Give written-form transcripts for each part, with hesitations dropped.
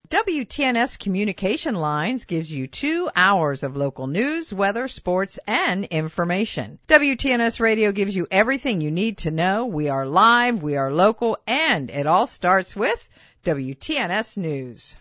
WTNS Communication Lines gives you 2 hours of local news, weather, sports, and information. WTNS Radio gives you everything you need to know. We are live, we are local, and it all starts with WTNS News.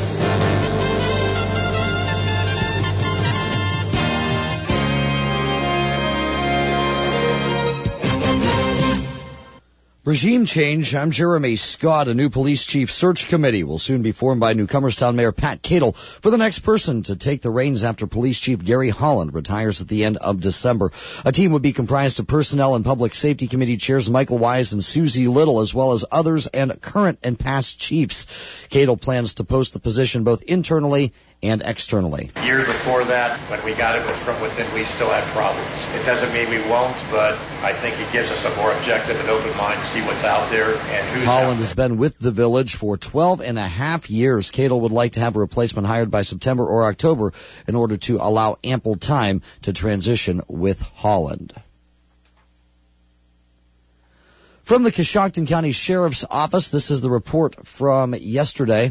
Regime change. I'm Jeremy Scott. A new police chief search committee will soon be formed by Newcomerstown Mayor Pat Cadle for the next person to take the reins after police chief Gary Holland retires at the end of December. A team would be comprised of personnel and public safety committee chairs Michael Wise and Susie Little, as well as others and current and past chiefs. Cadle plans to post the position both internally and externally. Years before that, when we got it from within, we still had problems. It doesn't mean we won't, but I think it gives us a more objective and open mind to see what's out there and who's Holland has been with the village for 12 and a half years. Cadle would like to have a replacement hired by September or October in order to allow ample time to transition with Holland. From the Coshocton County Sheriff's Office, this is the report from yesterday.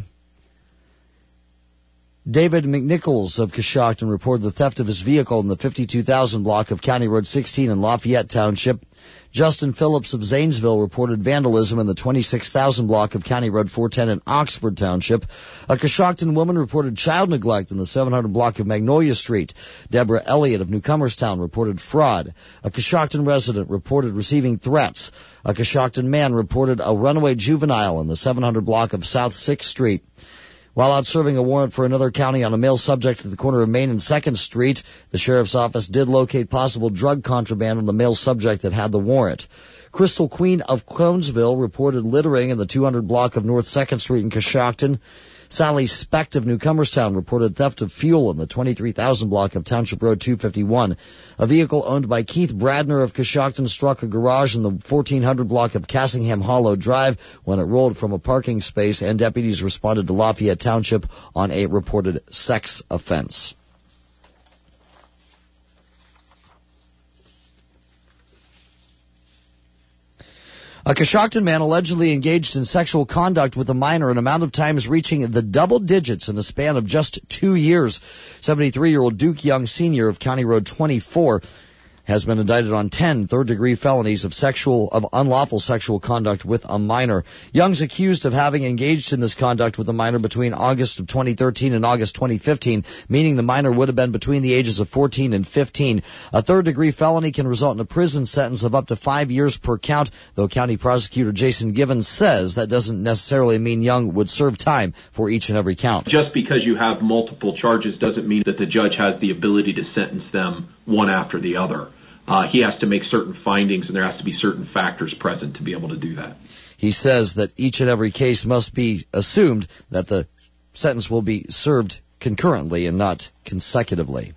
David McNichols of Coshocton reported the theft of his vehicle in the 52,000 block of County Road 16 in Lafayette Township. Justin Phillips of Zanesville reported vandalism in the 26,000 block of County Road 410 in Oxford Township. A Coshocton woman reported child neglect in the 700 block of Magnolia Street. Deborah Elliott of Newcomerstown reported fraud. A Coshocton resident reported receiving threats. A Coshocton man reported a runaway juvenile in the 700 block of South 6th Street. While out serving a warrant for another county on a male subject at the corner of Main and 2nd Street, the sheriff's office did locate possible drug contraband on the male subject that had the warrant. Crystal Queen of Conesville reported littering in the 200 block of North 2nd Street in Coshocton. Sally Specht of Newcomerstown reported theft of fuel in the 23,000 block of Township Road 251. A vehicle owned by Keith Bradner of Coshocton struck a garage in the 1400 block of Cassingham Hollow Drive when it rolled from a parking space, and deputies responded to Lafayette Township on a reported sex offense. A Coshocton man allegedly engaged in sexual conduct with a minor, an amount of times reaching the double digits in the span of just 2 years. 73-year-old Duke Young Sr. of County Road 24 has been indicted on 10 third-degree felonies of unlawful sexual conduct with a minor. Young's accused of having engaged in this conduct with a minor between August of 2013 and August 2015, meaning the minor would have been between the ages of 14 and 15. A third-degree felony can result in a prison sentence of up to 5 years per count, though County Prosecutor Jason Givens says that doesn't necessarily mean Young would serve time for each and every count. Just because you have multiple charges doesn't mean that the judge has the ability to sentence them one after the other. He has to make certain findings, and there has to be certain factors present to be able to do that. He says that each and every case must be assumed that the sentence will be served concurrently and not consecutively.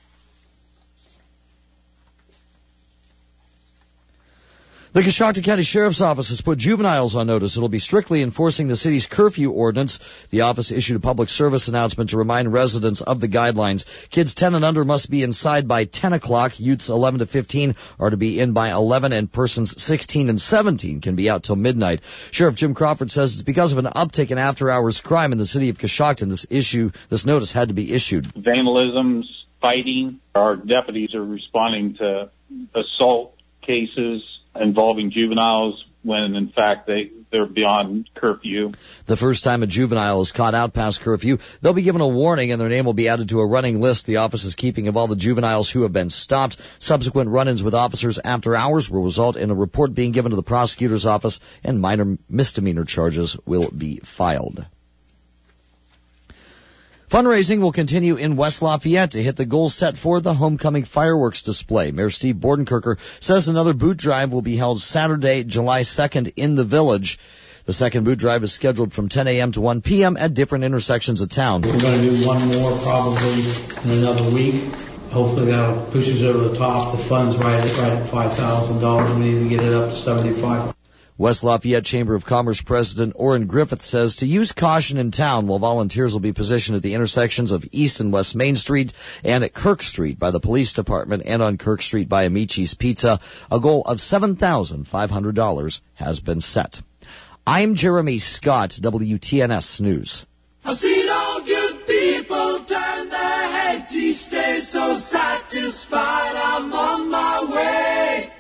The Coshocton County Sheriff's Office has put juveniles on notice. It'll be strictly enforcing the city's curfew ordinance. The office issued a public service announcement to remind residents of the guidelines. Kids 10 and under must be inside by 10 o'clock. Youths 11 to 15 are to be in by 11, and persons 16 and 17 can be out till midnight. Sheriff Jim Crawford says it's because of an uptick in after-hours crime in the city of Coshocton. This notice had to be issued. Vandalisms, fighting. Our deputies are responding to assault cases involving juveniles when, in fact, they're beyond curfew. The first time a juvenile is caught out past curfew, they'll be given a warning and their name will be added to a running list the office is keeping of all the juveniles who have been stopped. Subsequent run-ins with officers after hours will result in a report being given to the prosecutor's office, and minor misdemeanor charges will be filed. Fundraising will continue in West Lafayette to hit the goals set for the homecoming fireworks display. Mayor Steve Bordenkircher says another boot drive will be held Saturday, July 2nd in the village. The second boot drive is scheduled from 10 a.m. to 1 p.m. at different intersections of town. We're going to do one more probably in another week. Hopefully that'll push us over the top. The fund's right at $5,000. We need to get it up to $75,000. West Lafayette Chamber of Commerce President Orrin Griffith says to use caution in town while volunteers will be positioned at the intersections of East and West Main Street and at Kirk Street by the Police Department and on Kirk Street by Amici's Pizza. A goal of $7,500 has been set. I'm Jeremy Scott, WTNS News. each day so satisfied I'm on my way.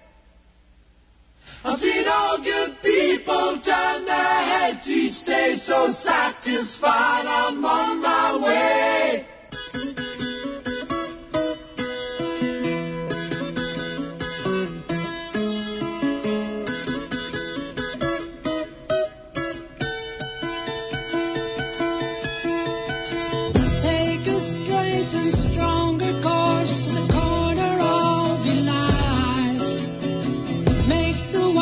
I've seen all good people turn their heads each day so satisfied I'm on my way.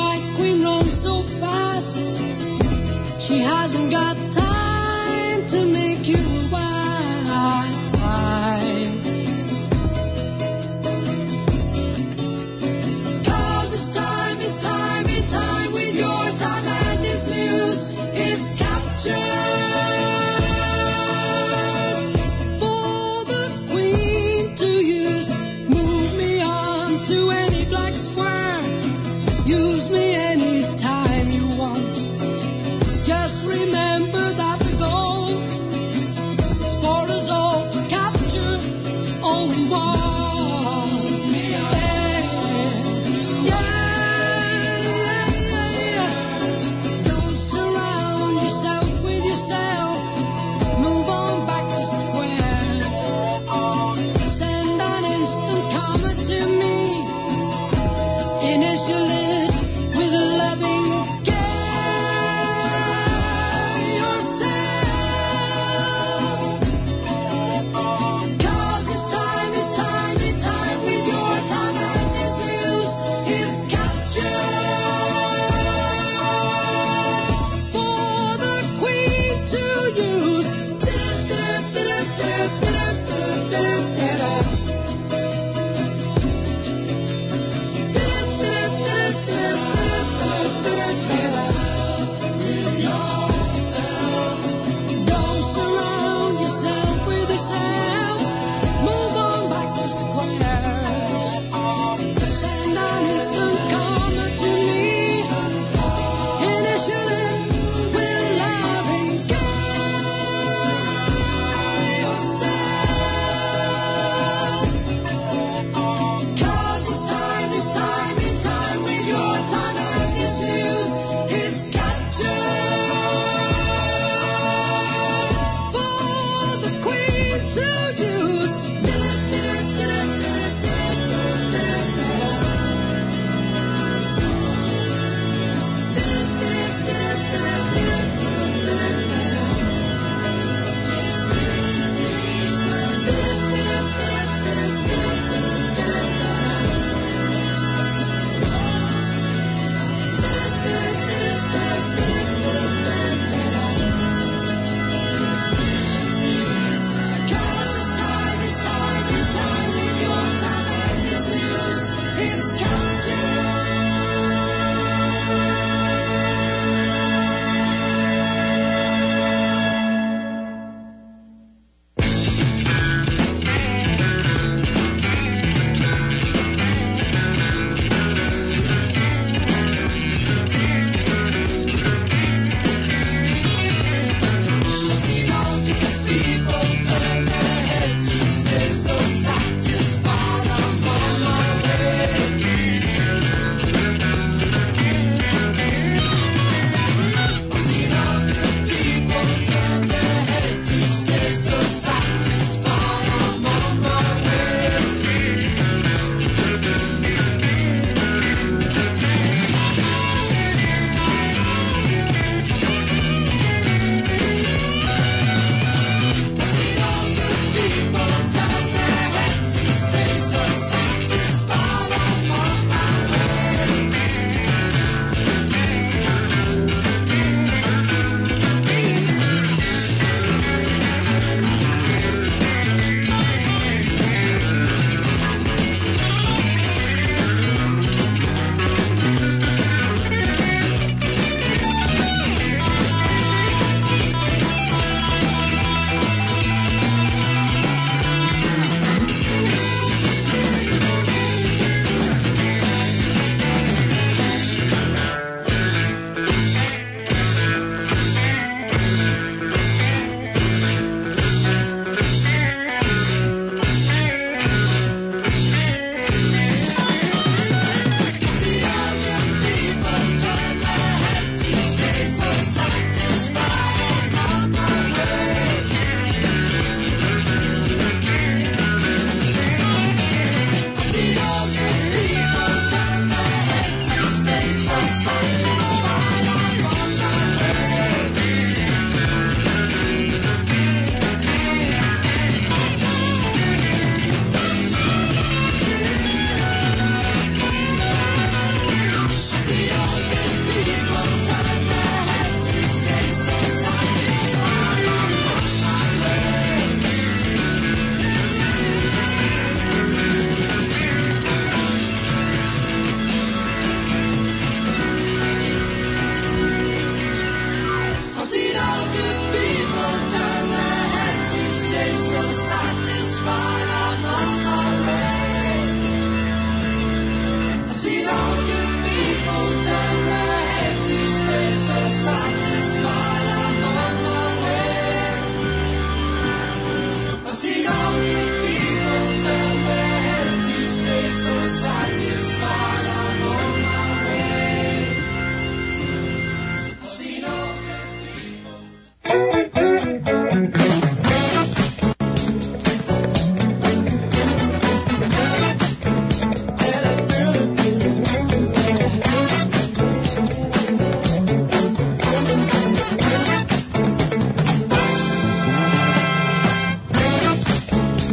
She hasn't got time to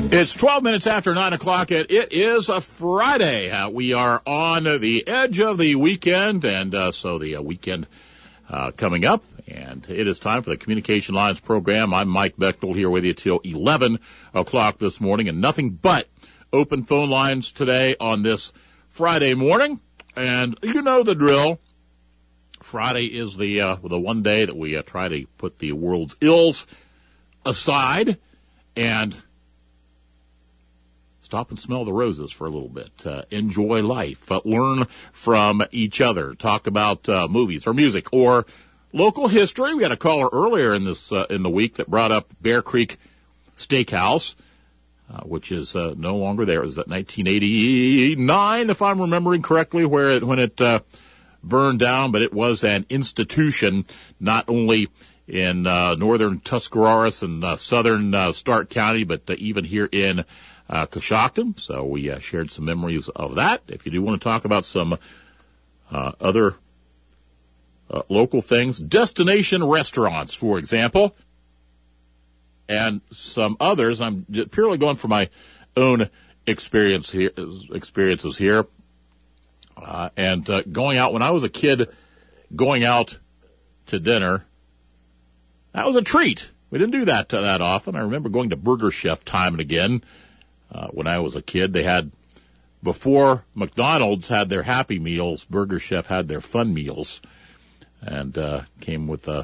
It's 12 minutes after 9 o'clock, and it is a Friday. We are on the edge of the weekend, and so the weekend coming up, and it is time for the Communication Lines program. I'm Mike Bechtel here with you till 11 o'clock this morning, and nothing but open phone lines today on this Friday morning. And you know the drill. Friday is the one day that we try to put the world's ills aside and stop and smell the roses for a little bit. Enjoy life. Learn from each other. Talk about movies or music or local history. We had a caller earlier in the week that brought up Bear Creek Steakhouse, which is no longer there. It was at 1989, if I'm remembering correctly, when it burned down. But it was an institution not only in northern Tuscarawas and southern Stark County, but even here in Coshocton. So we shared some memories of that. If you do want to talk about some other local things, destination restaurants, for example, and some others, I'm purely going for my own experiences here. And going out, when I was a kid, going out to dinner, that was a treat. We didn't do that often. I remember going to Burger Chef time and again. When I was a kid, they had, before McDonald's had their Happy Meals, Burger Chef had their Fun Meals, and came with a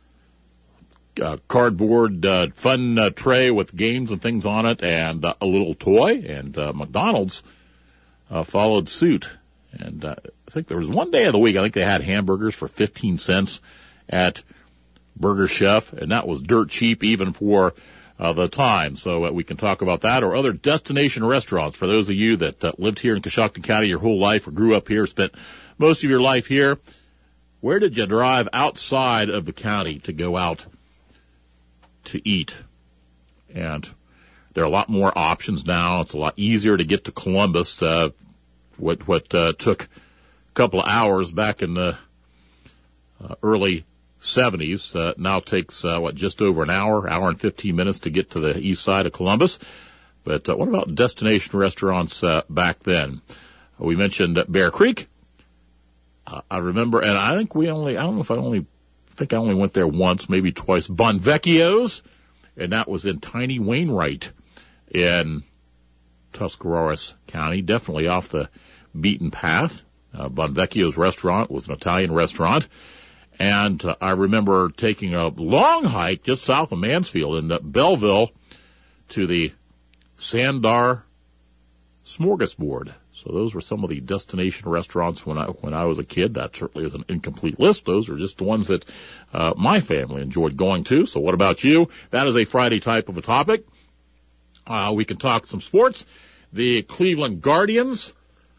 cardboard fun tray with games and things on it, and a little toy. And McDonald's followed suit. And I think there was one day of the week, I think they had hamburgers for 15 cents at Burger Chef, and that was dirt cheap even for the time. So we can talk about that or other destination restaurants. For those of you that lived here in Coshocton County your whole life or grew up here, spent most of your life here, where did you drive outside of the county to go out to eat? And there are a lot more options now. It's a lot easier to get to Columbus. What took a couple of hours back in the early 70s now takes just over an hour and 15 minutes to get to the east side of Columbus. But what about destination restaurants back then? We mentioned Bear Creek. I remember, and I think I only went there once, maybe twice. Bon Vecchio's, and that was in Tiny Wainwright in Tuscarawas County, definitely off the beaten path. Bon Vecchio's restaurant was an Italian restaurant. And I remember taking a long hike just south of Mansfield in Belleville to the Sandar Smorgasbord. So those were some of the destination restaurants when I was a kid. That certainly is an incomplete list. Those are just the ones that my family enjoyed going to. So what about you? That is a Friday type of a topic. We can talk some sports. The Cleveland Guardians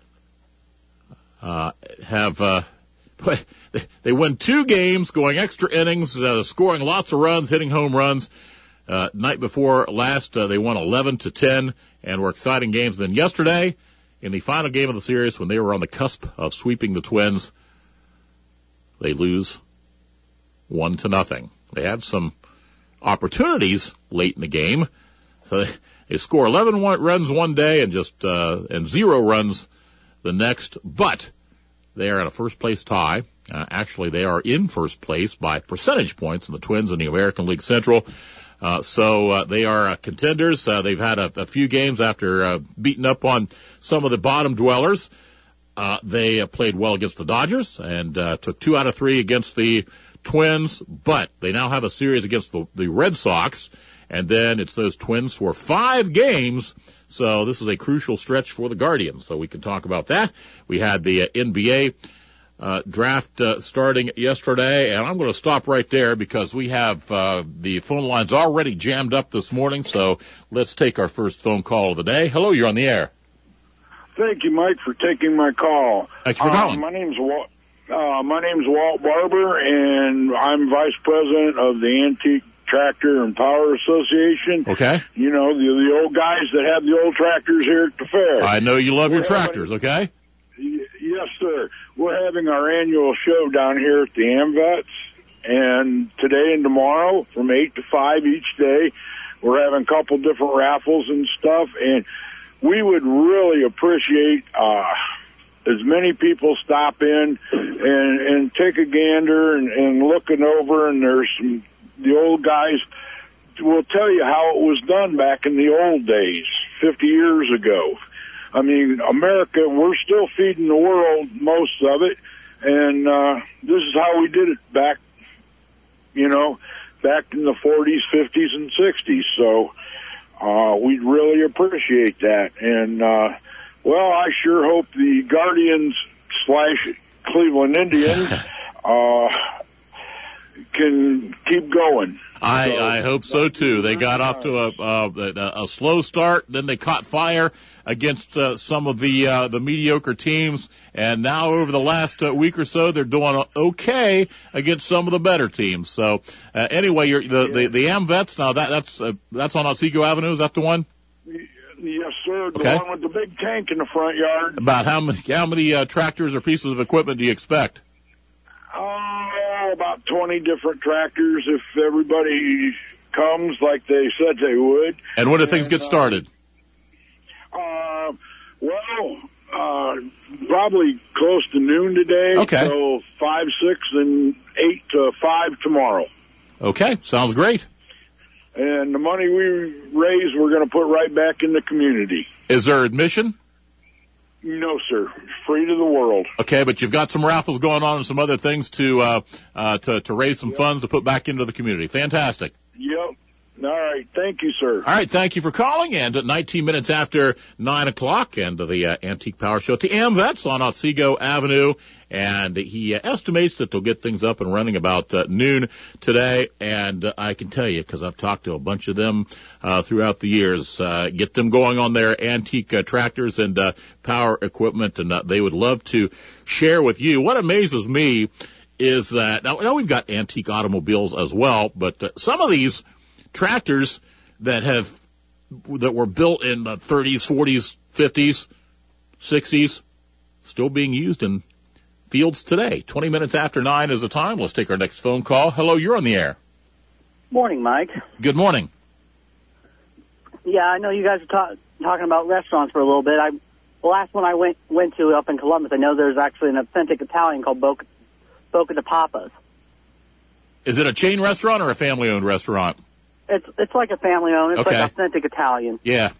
they win 2 games, going extra innings, scoring lots of runs, hitting home runs. Night before last, they won 11-10, and were exciting games. Then yesterday, in the final game of the series, when they were on the cusp of sweeping the Twins, they lose 1-0. They had some opportunities late in the game. So they score 11 runs one day and and 0 runs the next, but they are in a first-place tie. Actually, they are in first place by percentage points in the Twins in the American League Central. So they are contenders. They've had a few games after beating up on some of the bottom dwellers. They played well against the Dodgers and took 2 out of 3 against the Twins, but they now have a series against the Red Sox, and then it's those Twins for 5 games. So this is a crucial stretch for the Guardians. So we can talk about that. We had the NBA draft starting yesterday, and I'm going to stop right there because we have the phone lines already jammed up this morning. So let's take our first phone call of the day. Hello, you're on the air. Thank you, Mike, for taking my call. Thanks for calling. My name's Walt Barber, and I'm vice president of the Antique Tractor and Power Association. Okay. You know, the old guys that have the old tractors here at the fair. I know you love your tractors, okay? Yes, sir. We're having our annual show down here at the AMVETS, and today and tomorrow from 8 to 5 each day, we're having a couple different raffles and stuff, and we would really appreciate as many people stop in and take a gander and looking over, and there's the old guys will tell you how it was done back in the old days, 50 years ago. I mean, America, we're still feeding the world most of it, and this is how we did it back, back in the 40s, 50s, and 60s. So we'd really appreciate that. And, well, I sure hope the Guardians / Cleveland Indians can keep going. I hope so too. They got off to a slow start, then they caught fire against some of the mediocre teams, and now over the last week or so, they're doing okay against some of the better teams. So anyway, the AmVets now that's on Otsego Avenue. Is that the one? Yes, sir. The okay. one with the big tank in the front yard. About how many tractors or pieces of equipment do you expect? About 20 different tractors if everybody comes like they said they would. And when do things get started? Probably close to noon today. Okay. So 5, 6, and 8 to 5 tomorrow. Okay, sounds great. And the money we raise, we're going to put right back in the community. Is there admission? No, sir. Free to the world. Okay, but you've got some raffles going on and some other things to raise some funds to put back into the community. Fantastic. Yep. All right. Thank you, sir. All right. Thank you for calling. And at 19 minutes after 9 o'clock, and the Antique Power Show to AmVets on Otsego Avenue. And he estimates that they'll get things up and running about noon today. And I can tell you, because I've talked to a bunch of them throughout the years, get them going on their antique tractors and power equipment, and they would love to share with you. What amazes me is that now we've got antique automobiles as well, but some of these tractors that were built in the 30s, 40s, 50s, 60s, still being used in fields today. 20 minutes after 9 is the time. Let's take our next phone call. Hello, you're on the air. Morning, Mike. Good morning. Yeah, I know you guys are talking about restaurants for a little bit. The last one I went to up in Columbus, I know there's actually an authentic Italian called Boca de Papas. Is it a chain restaurant or a family-owned restaurant? It's like a family-owned. It's okay. like authentic Italian. Yeah.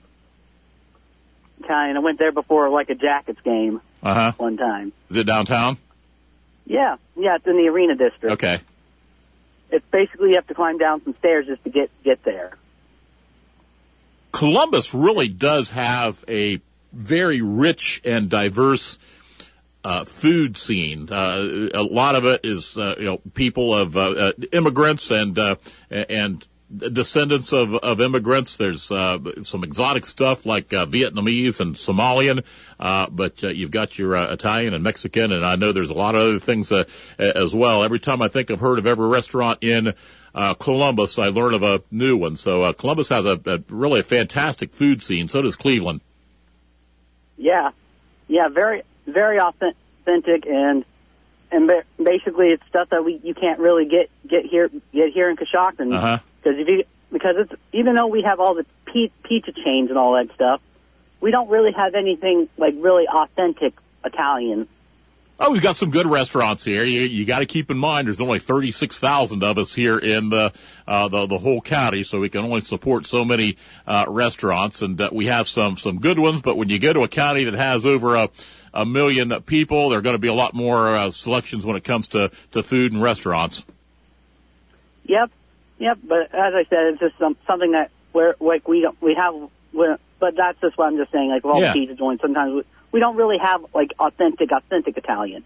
Italian. I went there before like a Jackets game one time. Is it downtown? Yeah, it's in the Arena District. Okay. It's basically you have to climb down some stairs just to get there. Columbus really does have a very rich and diverse food scene. A lot of it is people of immigrants and descendants of immigrants. There's some exotic stuff like Vietnamese and Somalian, but you've got your Italian and Mexican, and I know there's a lot of other things as well. Every time I think I've heard of every restaurant in Columbus, I learn of a new one. So Columbus has a really fantastic food scene. So does Cleveland. Yeah, very, very authentic, and basically it's stuff that you can't really get here in Coshocton. Because it's, even though we have all the pizza chains and all that stuff, we don't really have anything like really authentic Italian. Oh, we've got some good restaurants here. You got to keep in mind there's only 36,000 of us here in the whole county, so we can only support so many restaurants, and we have some good ones. But when you go to a county that has over a million people, there are going to be a lot more selections when it comes to food and restaurants. Yep, but as I said, it's just something that but that's just what I'm just saying, like with all the pizza joints, sometimes we don't really have like authentic Italian.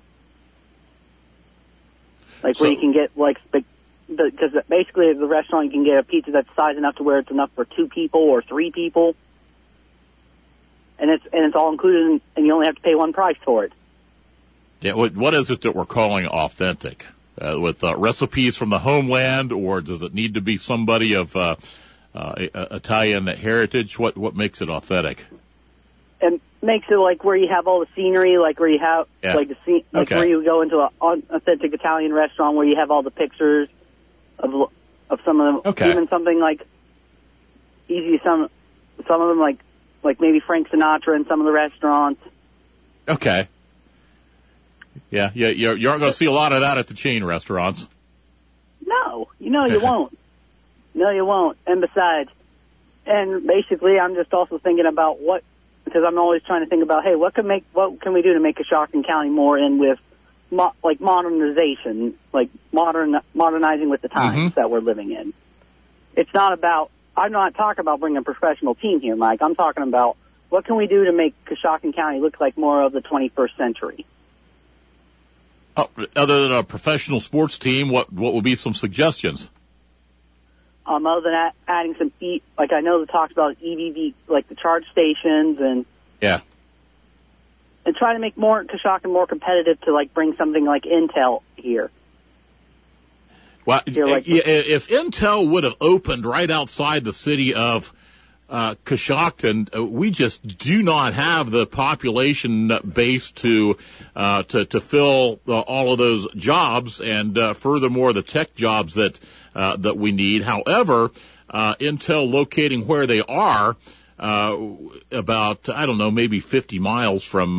Like where you can get because basically at the restaurant you can get a pizza that's size enough to where it's enough for 2 people or 3 people. And it's all included and you only have to pay one price for it. Yeah, what is it that we're calling authentic? With recipes from the homeland, or does it need to be somebody of Italian heritage? What makes it authentic? It makes it like where you have all the scenery, like where you have where you go into an authentic Italian restaurant where you have all the pictures of some of them. Okay. Even something like easy. Some of them like maybe Frank Sinatra and some of the restaurants. Okay. Yeah, you aren't going to see a lot of that at the chain restaurants. No, you won't. No, you won't. And besides, and basically, I'm just also thinking about because I'm always trying to think about, hey, what can we do to make Coshocton County more in with modernization, like modernizing with the times that we're living in. It's not about. I'm not talking about bringing a professional team here, Mike. I'm talking about what can we do to make Coshocton County look like more of the 21st century. Oh, other than a professional sports team, what would be some suggestions? Other than adding some like I know that talks about EVV, like the charge stations and try to make Coshocton more competitive to like bring something like Intel here. Well, if Intel would have opened right outside the city of Coshocton, we just do not have the population base to fill all of those jobs, and furthermore, the tech jobs that we need. However, Intel locating where they are, about maybe 50 miles from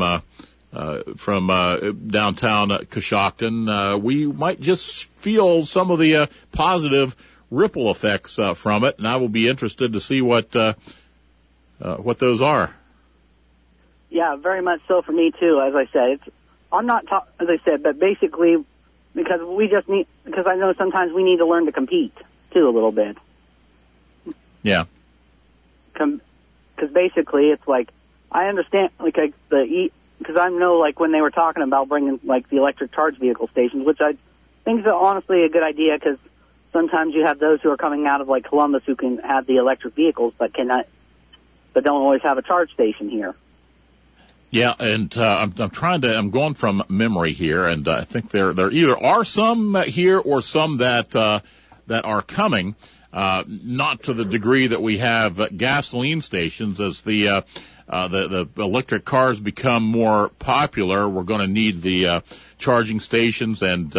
downtown Coshocton, we might just feel some of the positive ripple effects from it, and I will be interested to see what those are. Yeah, very much so for me too. As I said, but basically, because I know sometimes we need to learn to compete too a little bit. Yeah. Because basically, it's like I understand because I know like when they were talking about bringing like the electric charge vehicle stations, which I think is honestly a good idea because sometimes you have those who are coming out of like Columbus who can have the electric vehicles but don't always have a charge station here. Yeah, and I'm going from memory here, and I think there either are some here or some that are coming, not to the degree that we have gasoline stations. As the electric cars become more popular, we're going to need the charging stations and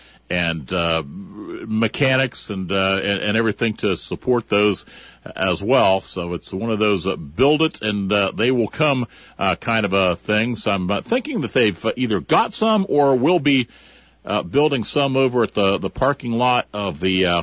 mechanics and everything to support those as well. So it's one of those build it and they will come kind of a thing. So I'm thinking that they've either got some or will be building some over at the parking lot of the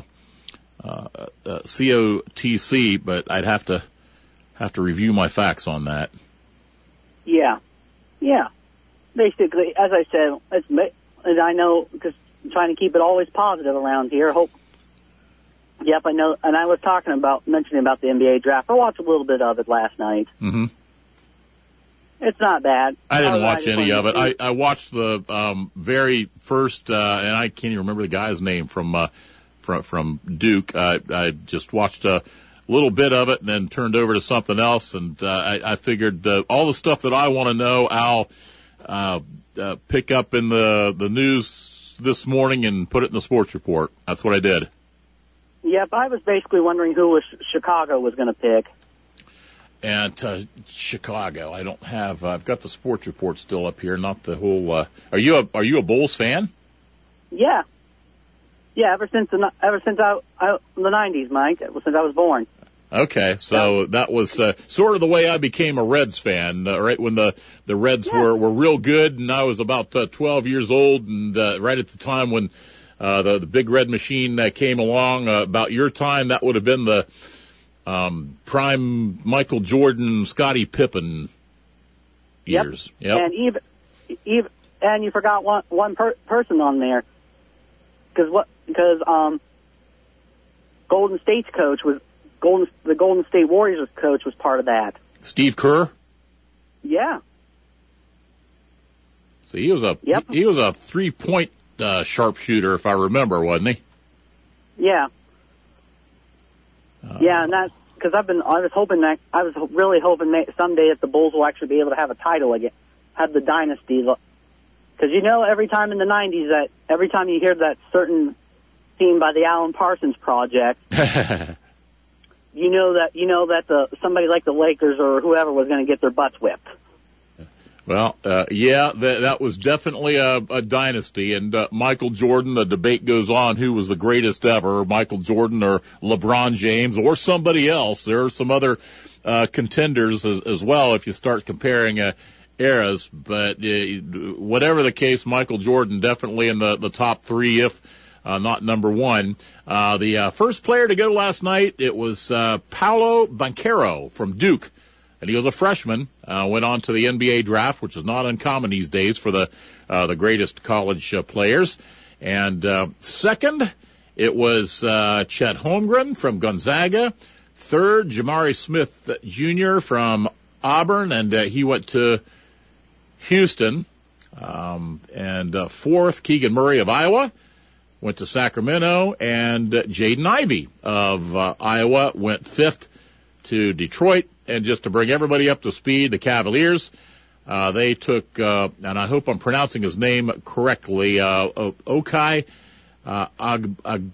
COTC, but I'd have to review my facts on that. Yeah. Basically, as I said, and I know because I'm trying to keep it always positive around here. Yep, I know. And I was mentioning about the NBA draft. I watched a little bit of it last night. Mm-hmm. It's not bad. I didn't watch any of it. I watched the very first, and I can't even remember the guy's name from Duke. I just watched a little bit of it and then turned over to something else. And I figured all the stuff that I want to know, I'll pick up in the news this morning and put it in the sports report. That's what I did. Yep, I was basically wondering who Chicago was going to pick. And Chicago, I don't have. I've got the sports report still up here, not the whole. Are you a Bulls fan? Yeah. Ever since the 90s, Mike. Ever since I was born. Okay, so that was sort of the way I became a Reds fan, right when the Reds were real good, and I was about 12 years old, and right at the time when the Big Red Machine came along, about your time, that would have been the prime Michael Jordan, Scottie Pippen years. Yep. And and you forgot one person on there, because Golden State's coach was the Golden State Warriors coach was part of that. Steve Kerr? Yeah. So he was a 3-point sharpshooter, if I remember, wasn't he? Yeah. And that's because I was really hoping someday that the Bulls will actually be able to have a title again, have the dynasty. Because every time in the 90s, that every time you hear that certain team by the Alan Parsons Project, somebody like the Lakers or whoever was going to get their butts whipped. Well, that was definitely a dynasty. And Michael Jordan, the debate goes on who was the greatest ever, Michael Jordan or LeBron James or somebody else. There are some other contenders as well if you start comparing eras. But whatever the case, Michael Jordan definitely in the top three, if not number one. The first player to go last night, it was Paolo Banchero from Duke. And he was a freshman, went on to the NBA draft, which is not uncommon these days for the greatest college players. And second, it was Chet Holmgren from Gonzaga. Third, Jamari Smith Jr. from Auburn, and he went to Houston. And fourth, Keegan Murray of Iowa went to Sacramento, and Jaden Ivey of Iowa went fifth to Detroit. And just to bring everybody up to speed, the Cavaliers, they took, and I hope I'm pronouncing his name correctly, Ochai Agbaji,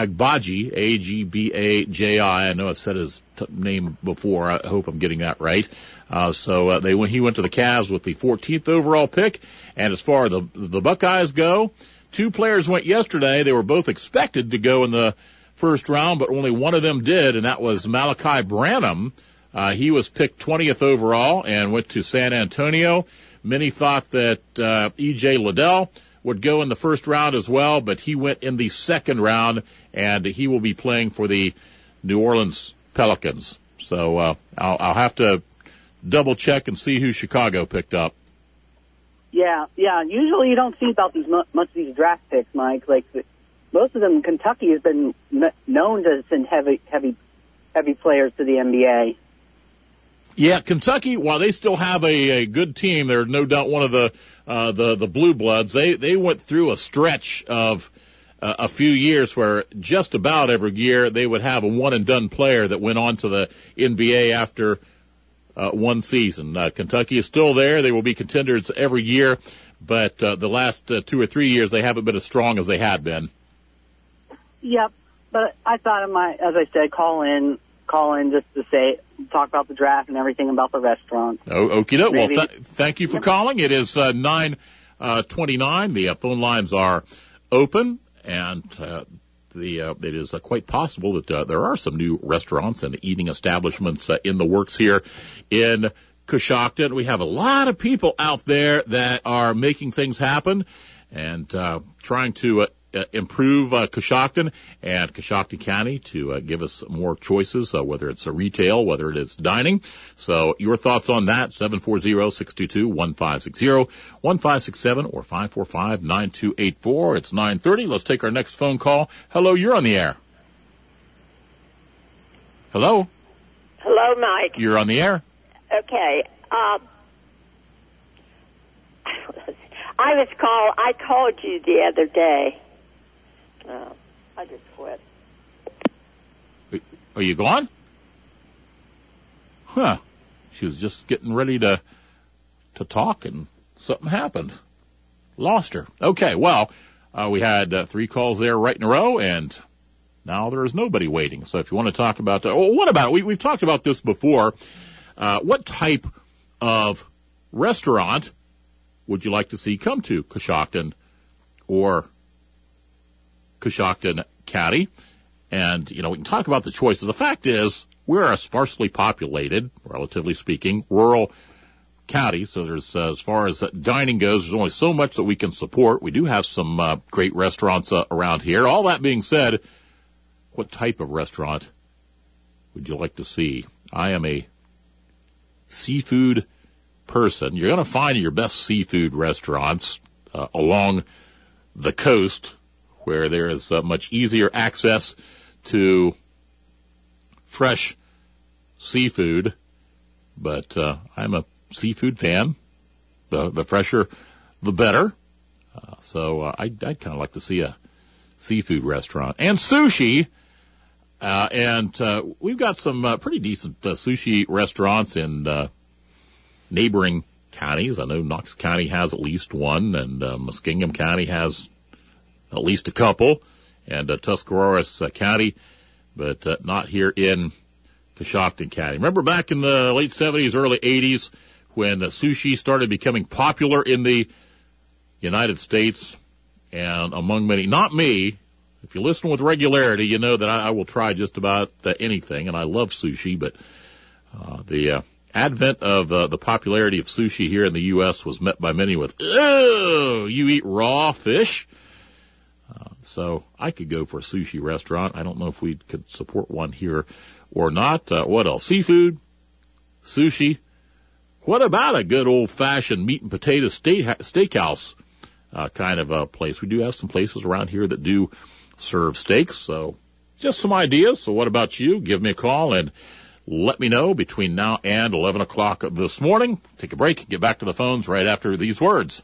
Agbaji. I know I've said his name before. I hope I'm getting that right. So he went to the Cavs with the 14th overall pick. And as far as the Buckeyes go, two players went yesterday. They were both expected to go in the first round, but only one of them did, and that was Malachi Branham. He was picked 20th overall and went to San Antonio. Many thought that E.J. Liddell would go in the first round as well, but he went in the second round, and he will be playing for the New Orleans Pelicans. So I'll have to double-check and see who Chicago picked up. Yeah. Usually you don't see about much of these draft picks, Mike. Like most of them, Kentucky has been known to send heavy players to the NBA. Yeah, Kentucky, while they still have a good team, they're no doubt one of the Blue Bloods. They went through a stretch of a few years where just about every year they would have a one-and-done player that went on to the NBA after one season. Kentucky is still there. They will be contenders every year, but the last 2 or 3 years they haven't been as strong as they had been. Yep, but I thought as I said, call in just to talk about the draft and everything about the restaurant. Okie doke. Well, thank you for calling. It is 9:29. The phone lines are open, and it is quite possible that there are some new restaurants and eating establishments in the works here in Coshocton. We have a lot of people out there that are making things happen and trying to improve Coshocton and Coshocton County to give us more choices, whether it's retail, whether it is dining. So your thoughts on that, 740-622-1560, 1567, or 545-9284. It's 9:30. Let's take our next phone call. Hello, you're on the air. Hello? Hello, Mike. You're on the air. Okay. I called you the other day. I just quit. Are you gone? Huh. She was just getting ready to talk and something happened. Lost her. Okay, well, we had 3 calls there right in a row, and now there is nobody waiting. So if you want to talk about what about it? We've talked about this before. What type of restaurant would you like to see come to Coshocton or Coshocton County? And, we can talk about the choices. The fact is, we're a sparsely populated, relatively speaking, rural county. So there's, as far as dining goes, there's only so much that we can support. We do have some great restaurants around here. All that being said, what type of restaurant would you like to see? I am a seafood person. You're going to find your best seafood restaurants along the coast, where there is much easier access to fresh seafood. But I'm a seafood fan. The fresher, the better. So I'd kind of like to see a seafood restaurant. And sushi. And we've got some pretty decent sushi restaurants in neighboring counties. I know Knox County has at least one, and Muskingum County has at least a couple, and Tuscarawas County, but not here in Coshocton County. Remember back in the late 70s, early 80s, when sushi started becoming popular in the United States and among many. Not me. If you listen with regularity, you know that I will try just about anything, and I love sushi, but the advent of the popularity of sushi here in the U.S. was met by many with, "Oh, you eat raw fish?" So I could go for a sushi restaurant. I don't know if we could support one here or not. What else? Seafood, sushi. What about a good old-fashioned meat and potato steakhouse kind of a place? We do have some places around here that do serve steaks, so just some ideas. So what about you? Give me a call and let me know between now and 11 o'clock this morning. Take a break, get back to the phones right after these words.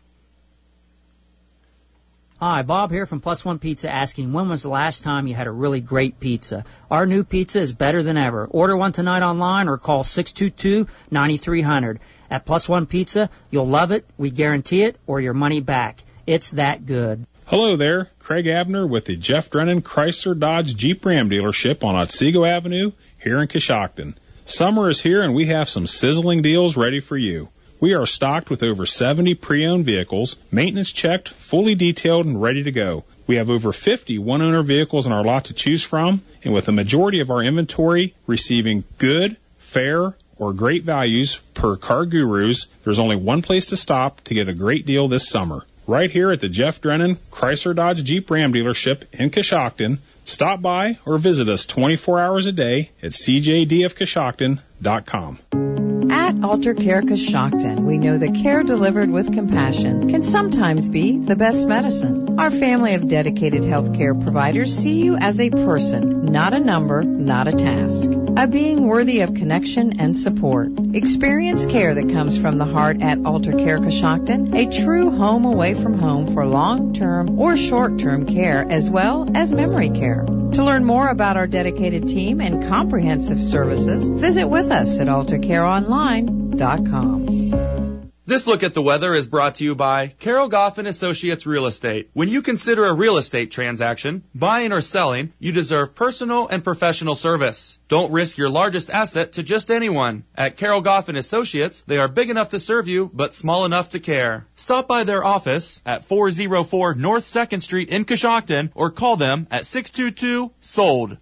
Hi, Bob here from Plus One Pizza asking, when was the last time you had a really great pizza? Our new pizza is better than ever. Order one tonight online or call 622-9300. At Plus One Pizza, you'll love it, we guarantee it, or your money back. It's that good. Hello there, Craig Abner with the Jeff Drennan Chrysler Dodge Jeep Ram dealership on Otsego Avenue here in Coshocton. Summer is here and we have some sizzling deals ready for you. We are stocked with over 70 pre-owned vehicles, maintenance checked, fully detailed, and ready to go. We have over 50 one-owner vehicles in our lot to choose from, and with the majority of our inventory receiving good, fair, or great values per Car Gurus, there's only one place to stop to get a great deal this summer. Right here at the Jeff Drennan Chrysler Dodge Jeep Ram dealership in Coshocton. Stop by or visit us 24 hours a day at cjdfcoshocton.com. At Alter Care Coshocton, we know that care delivered with compassion can sometimes be the best medicine. Our family of dedicated healthcare providers see you as a person, not a number, not a task. A being worthy of connection and support. Experience care that comes from the heart at Alter Care Coshocton, a true home away from home for long-term or short-term care as well as memory care. To learn more about our dedicated team and comprehensive services, visit with us at altercareonline.com. This look at the weather is brought to you by Carol Goff & Associates Real Estate. When you consider a real estate transaction, buying or selling, you deserve personal and professional service. Don't risk your largest asset to just anyone. At Carol Goff & Associates, they are big enough to serve you, but small enough to care. Stop by their office at 404 North 2nd Street in Coshocton or call them at 622-SOLD.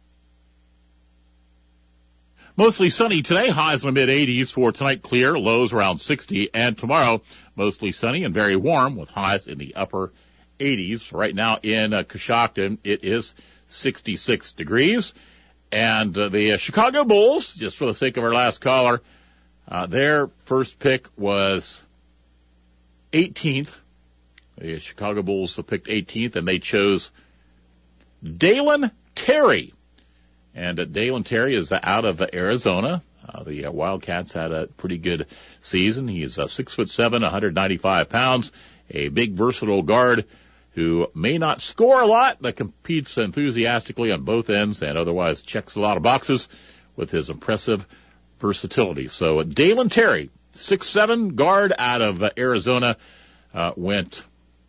Mostly sunny today, highs in the mid-80s. For tonight, clear, lows around 60. And tomorrow, mostly sunny and very warm with highs in the upper 80s. Right now in Coshocton, it is 66 degrees. And the Chicago Bulls, just for the sake of our last caller, their first pick was 18th. The Chicago Bulls picked 18th, and they chose Dalen Terry. And Dalen Terry is out of Arizona. The Wildcats had a pretty good season. He's 6'7", 195 pounds, a big versatile guard who may not score a lot, but competes enthusiastically on both ends and otherwise checks a lot of boxes with his impressive versatility. So Dalen Terry, 6'7", guard out of Arizona, went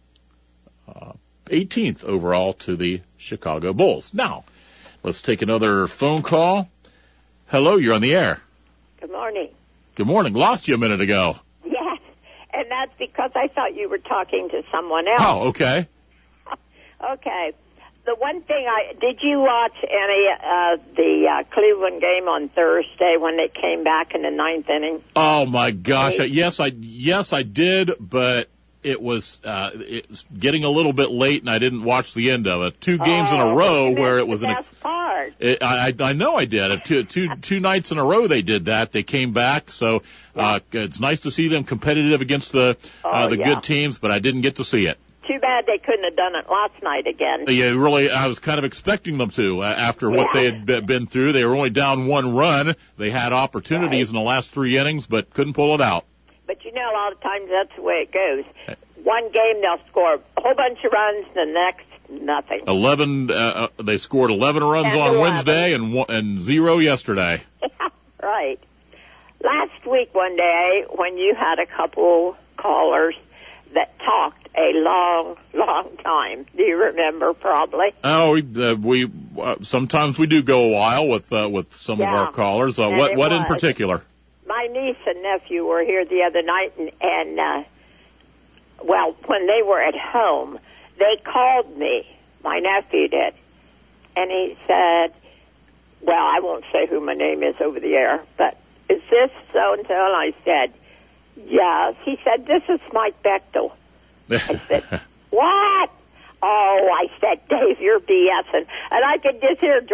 18th overall to the Chicago Bulls. Now, let's take another phone call. Hello, you're on the air. Good morning. Good morning. Lost you a minute ago. Yes, and that's because I thought you were talking to someone else. Oh, okay. Okay. The one thing did you watch any the Cleveland game on Thursday when they came back in the ninth inning? Oh my gosh! Yes, I did, but it was getting a little bit late, and I didn't watch the end of it. Two games in a row where it was the best part. I know I did. Two nights in a row they did that. They came back, so it's nice to see them competitive against the good teams, but I didn't get to see it. Too bad they couldn't have done it last night again. Yeah, really, I was kind of expecting them to after what they had been through. They were only down one run. They had opportunities in the last three innings, but couldn't pull it out. But you know, a lot of times that's the way it goes. One game they'll score a whole bunch of runs, the next nothing. 11. They scored 11 runs on Wednesday and 0 yesterday. Right. Last week, one day, when you had a couple callers that talked a long, long time. Do you remember? Probably. Oh, we sometimes we do go a while with some of our callers. What in particular? my niece and nephew were here the other night, and well, when they were at home, they called me. My nephew did. And he said, well, I won't say who my name is over the air, but is this so-and-so? And I said, yes. He said, this is Mike Bechtel. I said, what? Oh, I said, Dave, you're BSing. And I could just hear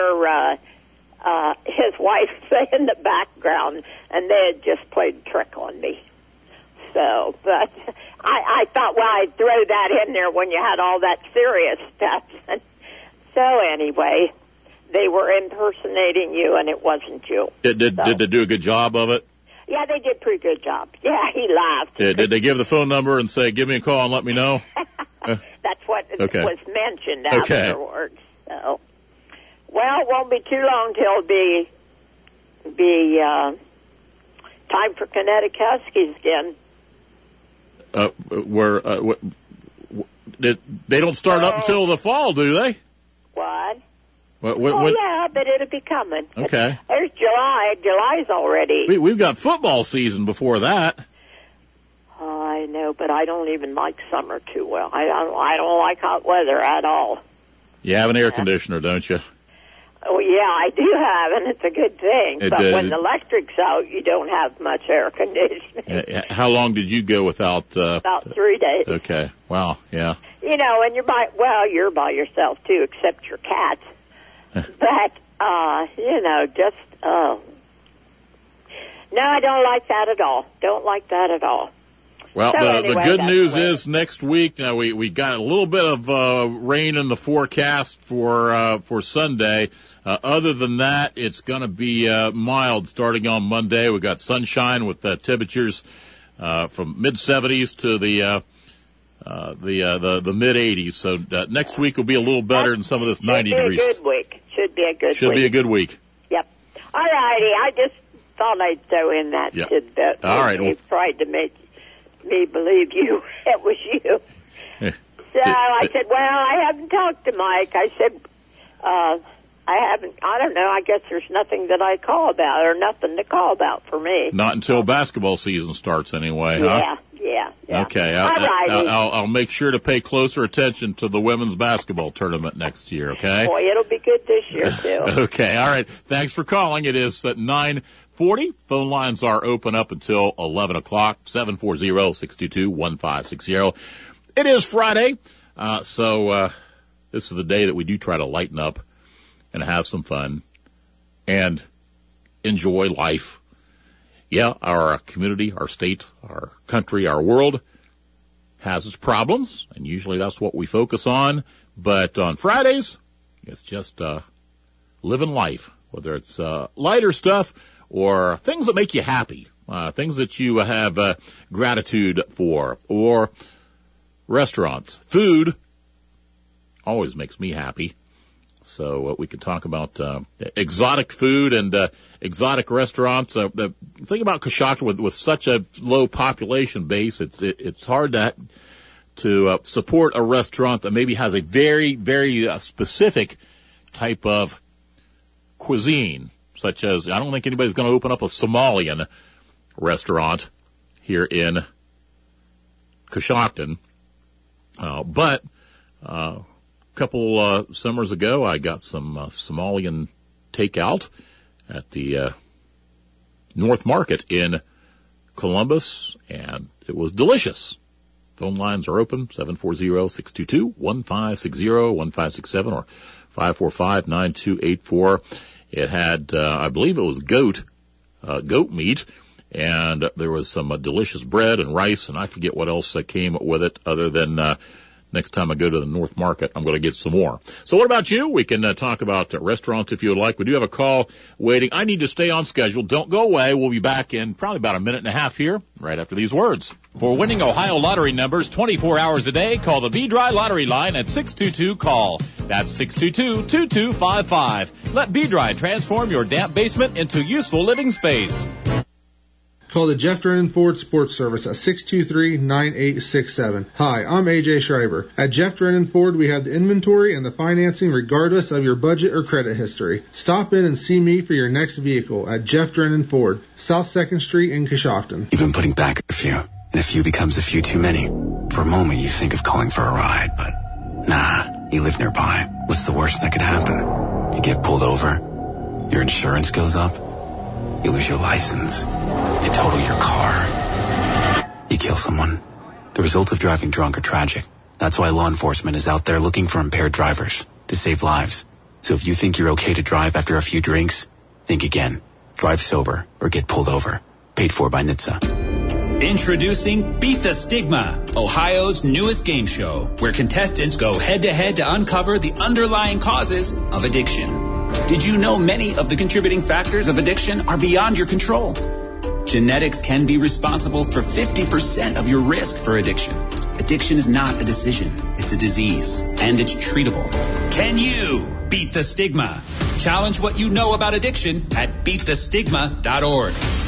his wife say in the background, and they had just played a trick on me. So, but I thought, well, I'd throw that in there when you had all that serious stuff. So anyway, they were impersonating you, and it wasn't you. Did they do a good job of it? Yeah, they did a pretty good job. Yeah, he laughed. Did they give the phone number and say, give me a call and let me know? That's what was mentioned afterwards. So, well, it won't be too long till it'll be time for Kinetic Huskies again. They don't start up until the fall, do they? What? When, yeah, but it'll be coming. Okay. There's July. July's already. We've got football season before that. Oh, I know, but I don't even like summer too well. I don't like hot weather at all. You have an air conditioner, don't you? Oh, yeah, I do have, and it's a good thing. But when the electric's out, you don't have much air conditioning. How long did you go without? About 3 days. Okay. Wow. Yeah. You know, and you're by yourself too, except your cats. But you know, just no, I don't like that at all. Don't like that at all. Well, so the good news is next week, now we got a little bit of rain in the forecast for Sunday. Other than that, it's going to be mild starting on Monday. We got sunshine with temperatures from mid-70s to the mid-80s. So next week will be a little better than some of this 90 degrees. Should be a good week. Should be a good week. Yep. All righty. I just thought I'd throw in that tidbit. All right. He tried to make me believe it was you. So I said, well, I haven't talked to Mike. I said, I don't know. I guess there's nothing that I call about or nothing to call about for me. Not until basketball season starts anyway, huh? Yeah. Okay. I'll make sure to pay closer attention to the women's basketball tournament next year, okay? Boy, it'll be good this year, too. Okay. All right. Thanks for calling. It is at 9:40. Phone lines are open up until 11 o'clock, 740-622-1560. It is Friday, so this is the day that we do try to lighten up and have some fun and enjoy life. Yeah, our community, our state, our country, our world has its problems, and usually that's what we focus on. But on Fridays, it's just living life, whether it's lighter stuff or things that make you happy, things that you have gratitude for, or restaurants. Food always makes me happy. So we could talk about exotic food and exotic restaurants. The thing about Coshocton with such a low population base, it's hard to support a restaurant that maybe has a very, very specific type of cuisine, such as I don't think anybody's going to open up a Somalian restaurant here in Coshocton, but couple summers ago, I got some Somalian takeout at the North Market in Columbus, and it was delicious. Phone lines are open, 740-622-1560, 1567, or 545-9284. It had, I believe it was goat meat, and there was some delicious bread and rice, and I forget what else came with it other than next time I go to the North Market, I'm going to get some more. So what about you? We can talk about restaurants if you would like. We do have a call waiting. I need to stay on schedule. Don't go away. We'll be back in probably about a minute and a half here, right after these words. For winning Ohio lottery numbers 24 hours a day, call the B-Dry Lottery line at 622-CALL. That's 622-2255. Let B-Dry transform your damp basement into useful living space. Call the Jeff Drennan Ford Sports Service at 623-9867. Hi, I'm AJ Schreiber. At Jeff Drennan Ford, we have the inventory and the financing regardless of your budget or credit history. Stop in and see me for your next vehicle at Jeff Drennan Ford, South 2nd Street in Coshocton. You've been putting back a few, and a few becomes a few too many. For a moment, you think of calling for a ride, but nah, you live nearby. What's the worst that could happen? You get pulled over, your insurance goes up, you lose your license, you total your car, you kill someone. The results of driving drunk are tragic. That's why law enforcement is out there looking for impaired drivers to save lives. So if you think you're okay to drive after a few drinks, think again. Drive sober or get pulled over. Paid for by NHTSA. Introducing Beat the Stigma, Ohio's newest game show, where contestants go head-to-head to uncover the underlying causes of addiction. Did you know many of the contributing factors of addiction are beyond your control? Genetics can be responsible for 50% of your risk for addiction. Addiction is not a decision, it's a disease, and it's treatable. Can you beat the stigma? Challenge what you know about addiction at beatthestigma.org.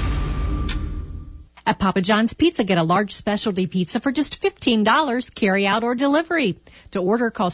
At Papa John's Pizza, get a large specialty pizza for just $15, carry out or delivery. To order, call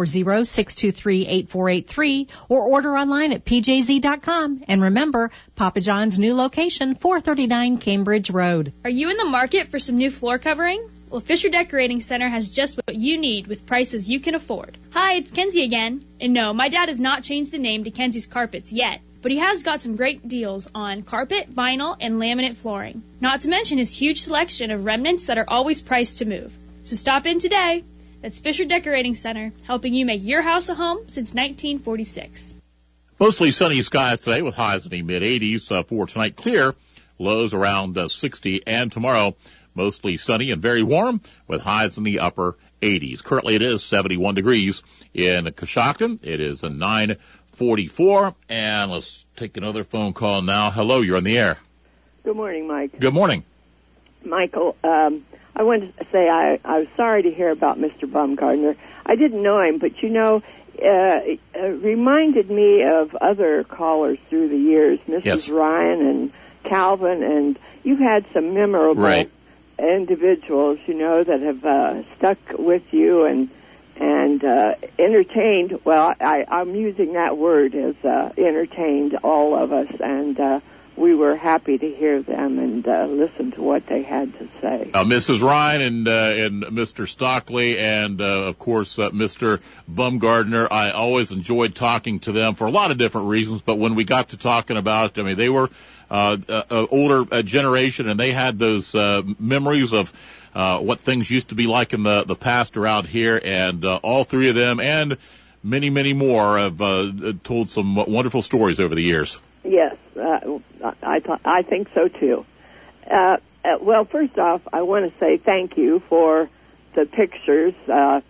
740-623-8483 or order online at pjz.com. And remember, Papa John's new location, 439 Cambridge Road. Are you in the market for some new floor covering? Well, Fisher Decorating Center has just what you need with prices you can afford. Hi, it's Kenzie again. And no, my dad has not changed the name to Kenzie's Carpets yet. But he has got some great deals on carpet, vinyl, and laminate flooring. Not to mention his huge selection of remnants that are always priced to move. So stop in today. That's Fisher Decorating Center, helping you make your house a home since 1946. Mostly sunny skies today with highs in the mid-80s. For tonight, clear, lows around 60. And tomorrow, mostly sunny and very warm with highs in the upper 80s. Currently, it is 71 degrees in Coshocton. It is a 9:44, and let's take another phone call now. Hello, you're on the air. Good morning, Mike. Good morning. Michael, I wanted to say I was sorry to hear about Mr. Bumgardner. I didn't know him, but it reminded me of other callers through the years, Mrs. Yes. Ryan and Calvin, and you've had some memorable individuals, that have stuck with you and entertained. Well, I'm using that word as entertained all of us, and we were happy to hear them and listen to what they had to say. Mrs. Ryan and Mr. Stockley and, of course, Mr. Bumgardner. I always enjoyed talking to them for a lot of different reasons, but when we got to talking about it, I mean, they were older generation, and they had those memories of what things used to be like in the past around here, and all three of them and many, many more have told some wonderful stories over the years. Yes, I think so too. Well, first off, I want to say thank you for the pictures. I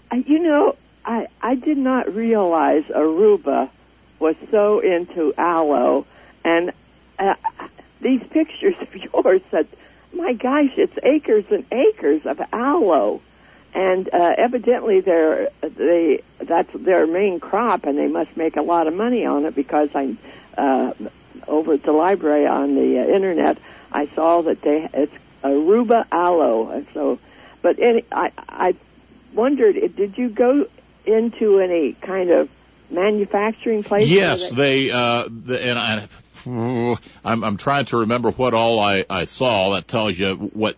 did not realize Aruba was so into aloe, and these pictures of yours said, my gosh, it's acres and acres of aloe. And evidently that's their main crop, and they must make a lot of money on it, because over at the library on the internet, I saw that it's Aruba aloe. So, but I wondered, did you go into any kind of manufacturing place? Yes, I'm trying to remember what all I saw. That tells you what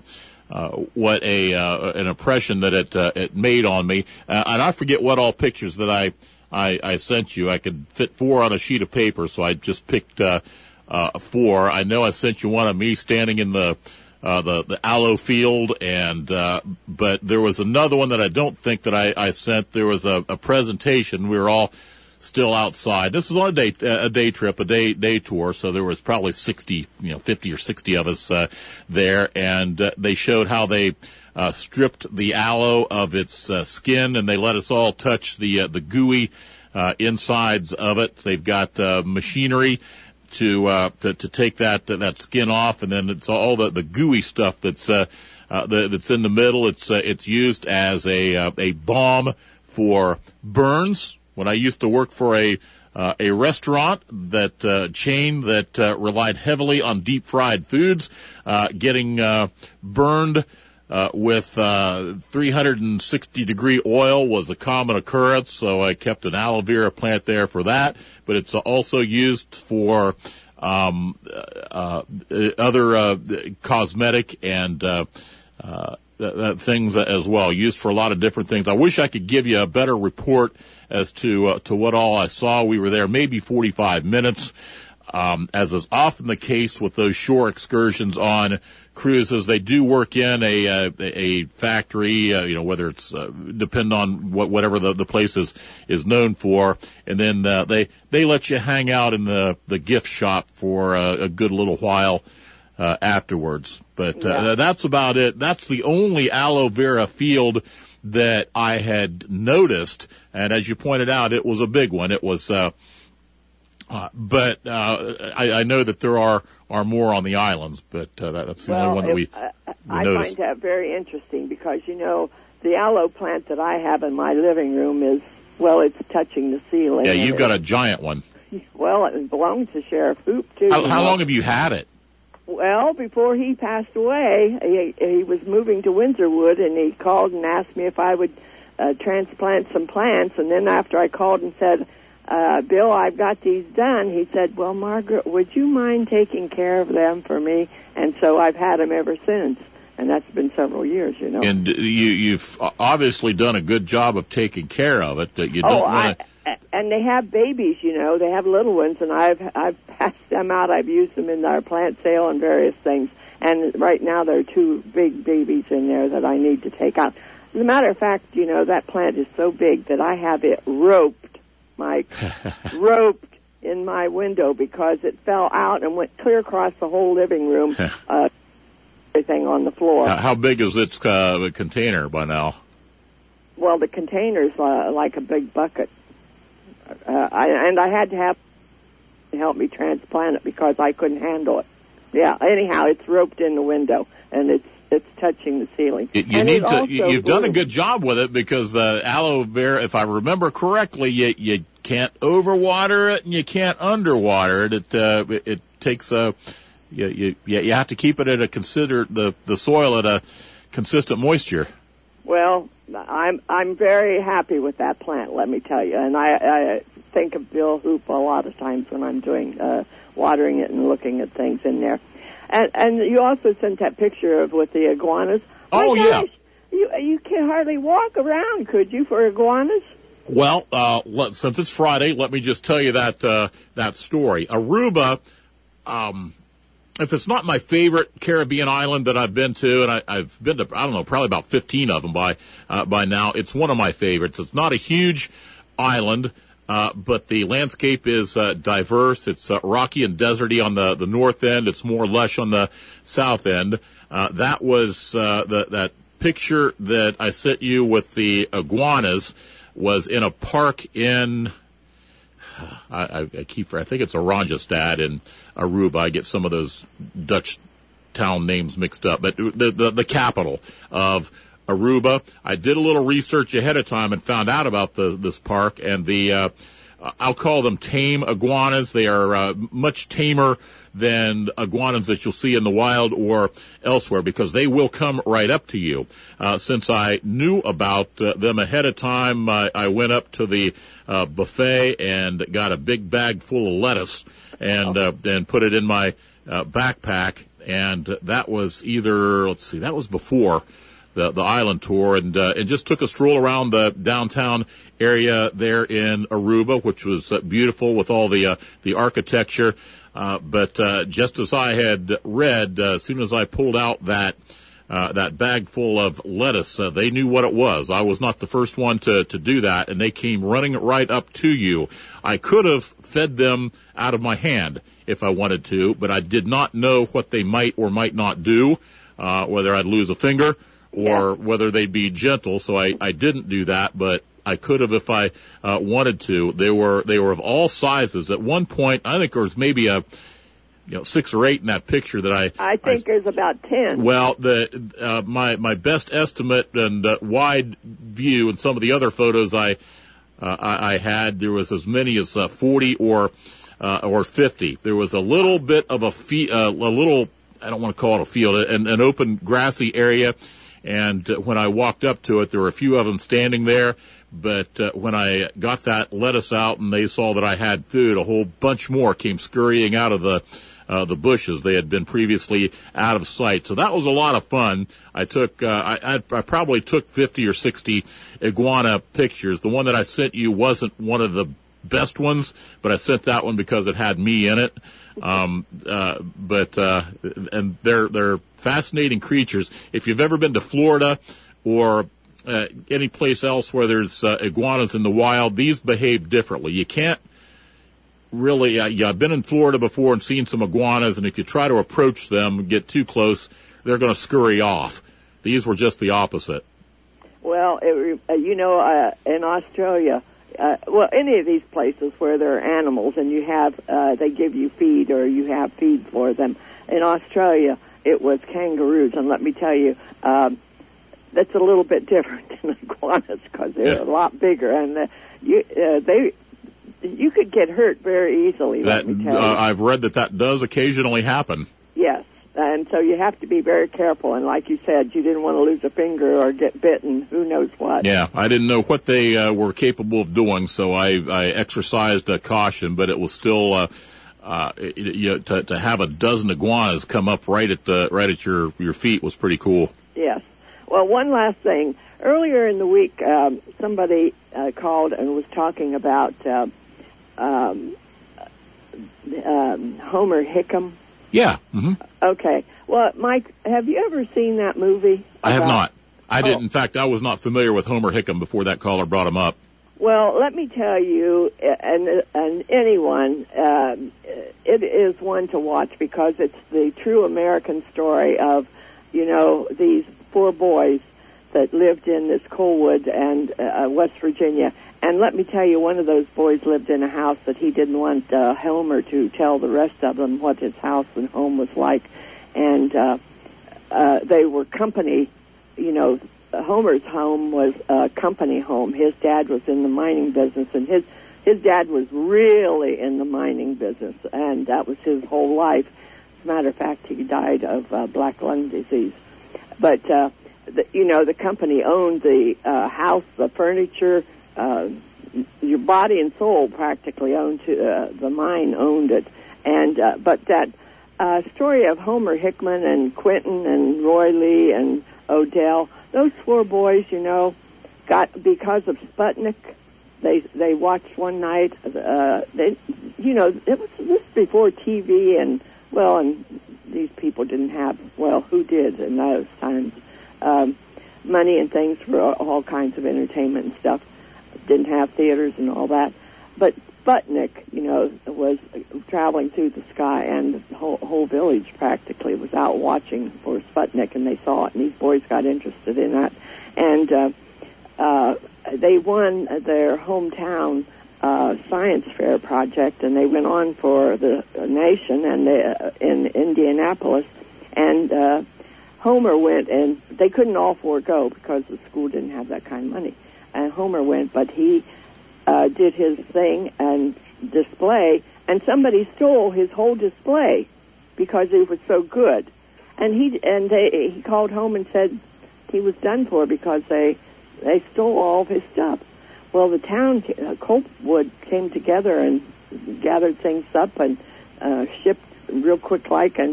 an impression that it made on me. And I forget what all pictures that I sent you. I could fit 4 on a sheet of paper, so I just picked 4. I know I sent you one of me standing in the aloe field, and but there was another one that I don't think that I sent. There was a presentation. We were all still outside. This was on a day trip, a day tour, so there was probably 50 or 60 of us there, and they showed how they stripped the aloe of its skin, and they let us all touch the gooey insides of it. They've got machinery to take that skin off, and then it's all the gooey stuff that's in the middle. It's used as a balm for burns. When I used to work for a a restaurant that chain that relied heavily on deep fried foods, getting burned with 360 degree oil was a common occurrence, so I kept an aloe vera plant there for that. But it's also used for other cosmetic and things as well, used for a lot of different things. I wish I could give you a better report as to what all I saw. We were there maybe 45 minutes. As is often the case with those shore excursions on cruises, they do work in a factory, whether it's depend on whatever the place is known for, and then they let you hang out in the gift shop for a good little while afterwards. But that's about it. That's the only aloe vera field that I had noticed, and as you pointed out, it was a big one. It was. But I know that there are more on the islands, but that's the only one that we noticed. I find that very interesting because, the aloe plant that I have in my living room is, it's touching the ceiling. Yeah, you've got a giant one. Well, it belongs to Sheriff Hoop, too. How long have you had it? Well, before he passed away, he was moving to Windsorwood, and he called and asked me if I would transplant some plants, and then after I called and said, Bill, I've got these done. He said, well, Margaret, would you mind taking care of them for me? And so I've had them ever since, and that's been several years, And you've obviously done a good job of taking care of it. You don't want to... And they have babies, They have little ones, and I've passed them out. I've used them in our plant sale and various things. And right now there are 2 big babies in there that I need to take out. As a matter of fact, that plant is so big that I have it roped, Mike, roped in my window because it fell out and went clear across the whole living room, everything on the floor. How big is its container by now? Well, the container's like a big bucket. I had to have help me transplant it because I couldn't handle it. Yeah, anyhow, it's roped in the window, and it's touching the ceiling. You've done a good job with it because the aloe vera, if I remember correctly, you can't overwater it and you can't underwater it. It takes you have to keep it at the soil at a consistent moisture. Well, I'm very happy with that plant, let me tell you, and I think of Bill Hoop a lot of times when I'm doing watering it and looking at things in there. And you also sent that picture with the iguanas. Oh, yeah. You can't hardly walk around, could you, for iguanas? Well, since it's Friday, let me just tell you that story. Aruba, if it's not my favorite Caribbean island that I've been to, and I've been to, I don't know, probably about 15 of them by now, it's one of my favorites. It's not a huge island, but the landscape is diverse. It's rocky and deserty on the north end. It's more lush on the south end. That was that picture that I sent you with the iguanas was in a park in I think it's Oranjestad in Aruba. I get some of those Dutch town names mixed up, but the capital of Aruba. I did a little research ahead of time and found out about this park, and I'll call them tame iguanas. They are much tamer than iguanas that you'll see in the wild or elsewhere because they will come right up to you. Since I knew about them ahead of time, I went up to the buffet and got a big bag full of lettuce and put it in my backpack. And that was that was before the island tour, and just took a stroll around the downtown area there in Aruba, which was beautiful with all the architecture. But just as I had read, as soon as I pulled out that bag full of lettuce, they knew what it was. I was not the first one to do that, and they came running right up to you. I could have fed them out of my hand if I wanted to, but I did not know what they might or might not do, whether I'd lose a finger or whether they'd be gentle, so I didn't do that, but I could have if I wanted to. They were of all sizes. At one point, I think there was maybe 6 or 8 in that picture that I think there's about 10. Well, my best estimate and wide view and some of the other photos I there was as many as 40 or 50. There was a little bit of a little, I don't want to call it a field, an open grassy area. And when I walked up to it, there were a few of them standing there. But when I got that lettuce out and they saw that I had food, a whole bunch more came scurrying out of the bushes. They had been previously out of sight. So that was a lot of fun. I probably took 50 or 60 iguana pictures. The one that I sent you wasn't one of the best ones, but I sent that one because it had me in it. And they're fascinating creatures. If you've ever been to Florida or any place else where there's iguanas in the wild, these behave differently. You can't really, I've been in Florida before and seen some iguanas, and if you try to approach them and get too close, they're going to scurry off. These were just the opposite. Well, in Australia, any of these places where there are animals and you have, they give you feed or you have feed for them. In Australia, it was kangaroos, and let me tell you, that's a little bit different than iguanas because they're a lot bigger, and you could get hurt very easily. Let me tell you. I've read that does occasionally happen. Yes, and so you have to be very careful. And like you said, you didn't want to lose a finger or get bitten. Who knows what? Yeah, I didn't know what they were capable of doing, so I exercised caution. But it was still to have a dozen iguanas come up right at your feet was pretty cool. Yes. Well, one last thing. Earlier in the week, somebody called and was talking about Homer Hickam. Yeah. Mm-hmm. Okay. Well, Mike, have you ever seen that movie? I have not. I didn't. In fact, I was not familiar with Homer Hickam before that caller brought him up. Well, let me tell you, and anyone, it is one to watch because it's the true American story of, these 4 boys that lived in this Colwood and West Virginia. And let me tell you, one of those boys lived in a house that he didn't want Homer to tell the rest of them what his house and home was like. And they were company, Homer's home was a company home. His dad was in the mining business, and his dad was really in the mining business, and that was his whole life. As a matter of fact, he died of black lung disease. But, the company owned the house, the furniture, your body and soul practically owned the mine owned it. And but that story of Homer Hickman and Quentin and Roy Lee and Odell, those 4 boys, got because of Sputnik. They watched one night. It was this before TV and these people didn't have, who did in those times? Money and things for all kinds of entertainment and stuff. Didn't have theaters and all that. But Sputnik, was traveling through the sky, and the whole village practically was out watching for Sputnik, and they saw it, and these boys got interested in that. And they won their hometown science fair project, and they went on for the nation and in Indianapolis. And Homer went, and they couldn't all 4 go because the school didn't have that kind of money. And Homer went, but he did his thing and display, and somebody stole his whole display because it was so good. And he called home and said he was done for because they stole all of his stuff. Well, the town, Colwood, came together and gathered things up and shipped real quick like, and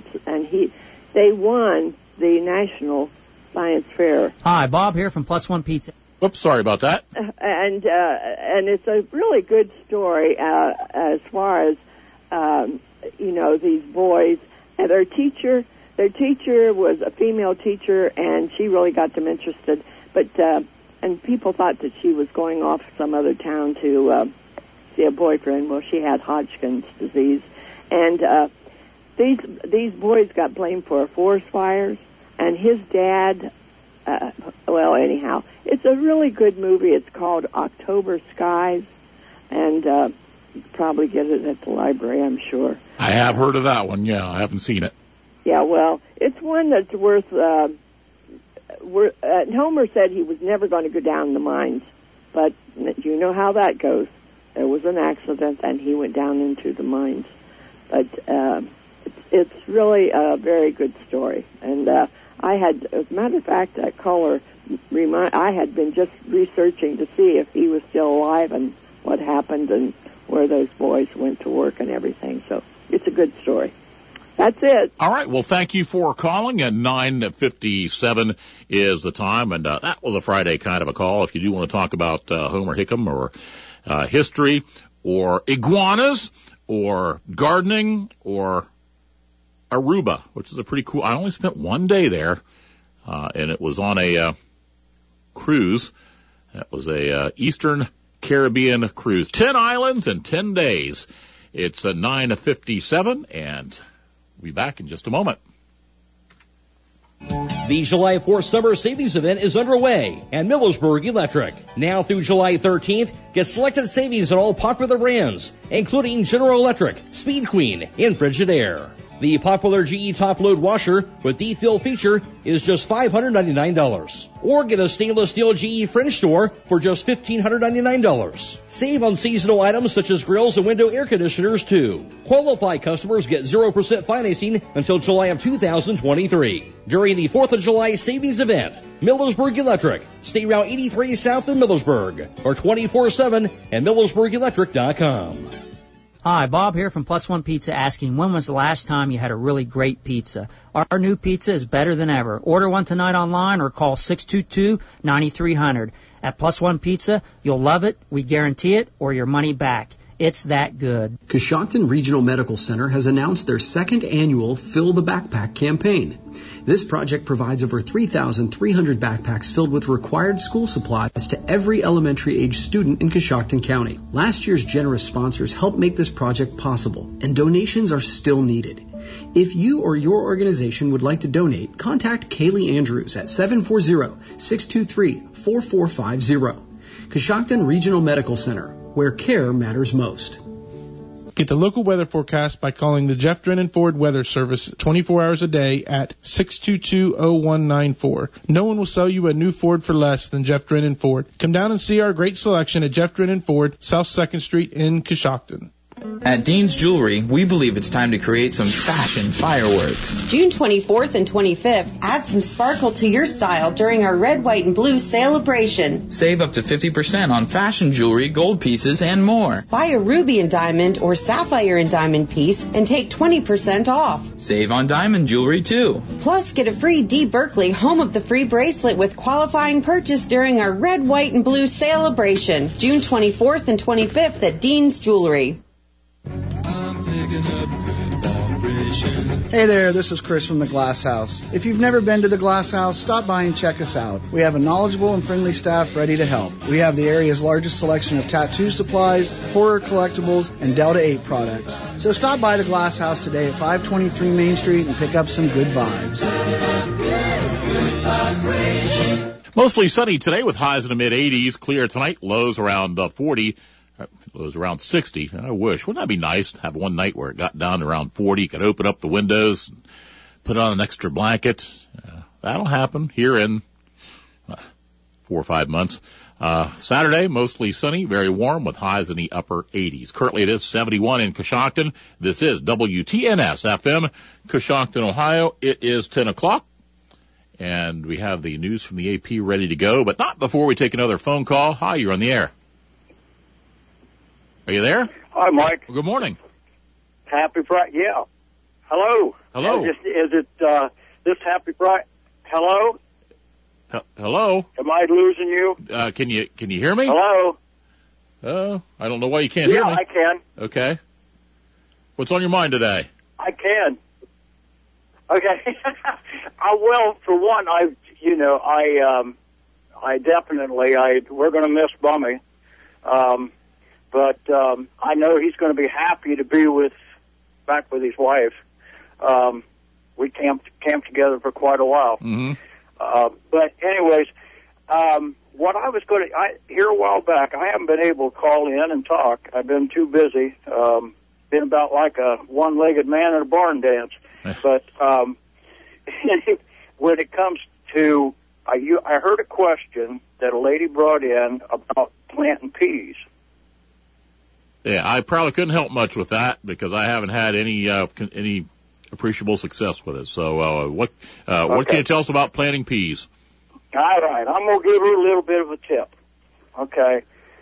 they won the National Science Fair. Hi, Bob here from Plus One Pizza. Oops, sorry about that. And it's a really good story as far as these boys and their teacher. Their teacher was a female teacher, and she really got them interested. But and people thought that she was going off some other town to see a boyfriend. Well, she had Hodgkin's disease, and these boys got blamed for forest fires, and his dad. Anyhow, it's a really good movie. It's called October Skies, and you probably get it at the library, I'm sure. I have heard of that one. Yeah, I haven't seen it. Yeah, well, it's one that's worth. Homer said he was never going to go down the mines But you know how that goes. There was an accident, and he went down into the mines. But it's really a very good story. And I had, as a matter of fact, that caller, I had been just researching to see if he was still alive and what happened and where those boys went to work and everything. So it's a good story. That's it. All right. Well, thank you for calling. At 9:57 is the time, and that was a Friday kind of a call. If you do want to talk about Homer Hickam or history or iguanas or gardening or Aruba, which is a pretty cool. I only spent one day there, and it was on a cruise. That was a Eastern Caribbean cruise. 10 islands in 10 days. It's 9:57, and we'll be back in just a moment. The July 4th Summer Savings Event is underway at Millersburg Electric. Now through July 13th, get selected savings on all popular brands, including General Electric, Speed Queen, and Frigidaire. The popular GE top-load washer with deep fill feature is just $599. Or get a stainless steel GE French door for just $1,599. Save on seasonal items such as grills and window air conditioners, too. Qualified customers get 0% financing until July of 2023. During the 4th of July savings event, Millersburg Electric, State Route 83 south of Millersburg, or 24/7 at MillersburgElectric.com. Hi, Bob here from Plus One Pizza asking, when was the last time you had a really great pizza? Our new pizza is better than ever. Order one tonight online or call 622-9300. At Plus One Pizza, you'll love it, we guarantee it, or your money back. It's that good. Coshocton Regional Medical Center has announced their second annual Fill the Backpack campaign. This project provides over 3,300 backpacks filled with required school supplies to every elementary-age student in Coshocton County. Last year's generous sponsors helped make this project possible, and donations are still needed. If you or your organization would like to donate, contact Kaylee Andrews at 740-623-4450. Coshocton Regional Medical Center, where care matters most. Get the local weather forecast by calling the Jeff Drennan Ford Weather Service 24 hours a day at 622-0194. No one will sell you a new Ford for less than Jeff Drennan Ford. Come down and see our great selection at Jeff Drennan Ford, South 2nd Street in Coshocton. At Dean's Jewelry, we believe it's time to create some fashion fireworks. June 24th and 25th, add some sparkle to your style during our red, white, and blue celebration. Save up to 50% on fashion jewelry, gold pieces, and more. Buy a ruby and diamond or sapphire and diamond piece and take 20% off. Save on diamond jewelry, too. Plus, get a free D. Berkeley Home of the Free bracelet with qualifying purchase during our red, white, and blue celebration. June 24th and 25th at Dean's Jewelry. Hey there, this is Chris from the Glass House. If you've never been to the Glass House, stop by and check us out. We have a knowledgeable and friendly staff ready to help. We have the area's largest selection of tattoo supplies, horror collectibles, and Delta 8 products. So stop by the Glass House today at 523 Main Street and pick up some good vibes. Mostly sunny today with highs in the mid-80s. Clear tonight, lows around 40. It was around 60. I wish. Wouldn't that be nice to have one night where it got down to around 40? You could open up the windows, and put on an extra blanket. That'll happen here in 4 or 5 months. Saturday, mostly sunny, very warm with highs in the upper 80s. Currently it is 71 in Coshocton. This is WTNS FM, Coshocton, Ohio. It is 10 o'clock. And we have the news from the AP ready to go, but not before we take another phone call. Hi, you're on the air. Are you there? Hi, Mike. Well, good morning. Happy Friday. Yeah. Hello. Hello. Is it this Happy Friday? Hello? Hello? Am I losing you? Can you hear me? Hello? I don't know why you can't hear me. Yeah, I can. Okay. What's on your mind today? I can. Okay. Well, for one, we're going to miss Bummy. But I know he's going to be happy to be back with his wife. We camped together for quite a while. Mm-hmm. But anyways, what I was here a while back, I haven't been able to call in and talk. I've been too busy. Been about like a one-legged man at a barn dance. But when it comes to, I heard a question that a lady brought in about planting peas. Yeah, I probably couldn't help much with that because I haven't had any appreciable success with it. So, what can you tell us about planting peas? All right, I'm going to give you a little bit of a tip. Okay.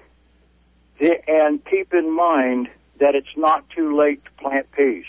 And keep in mind that it's not too late to plant peas.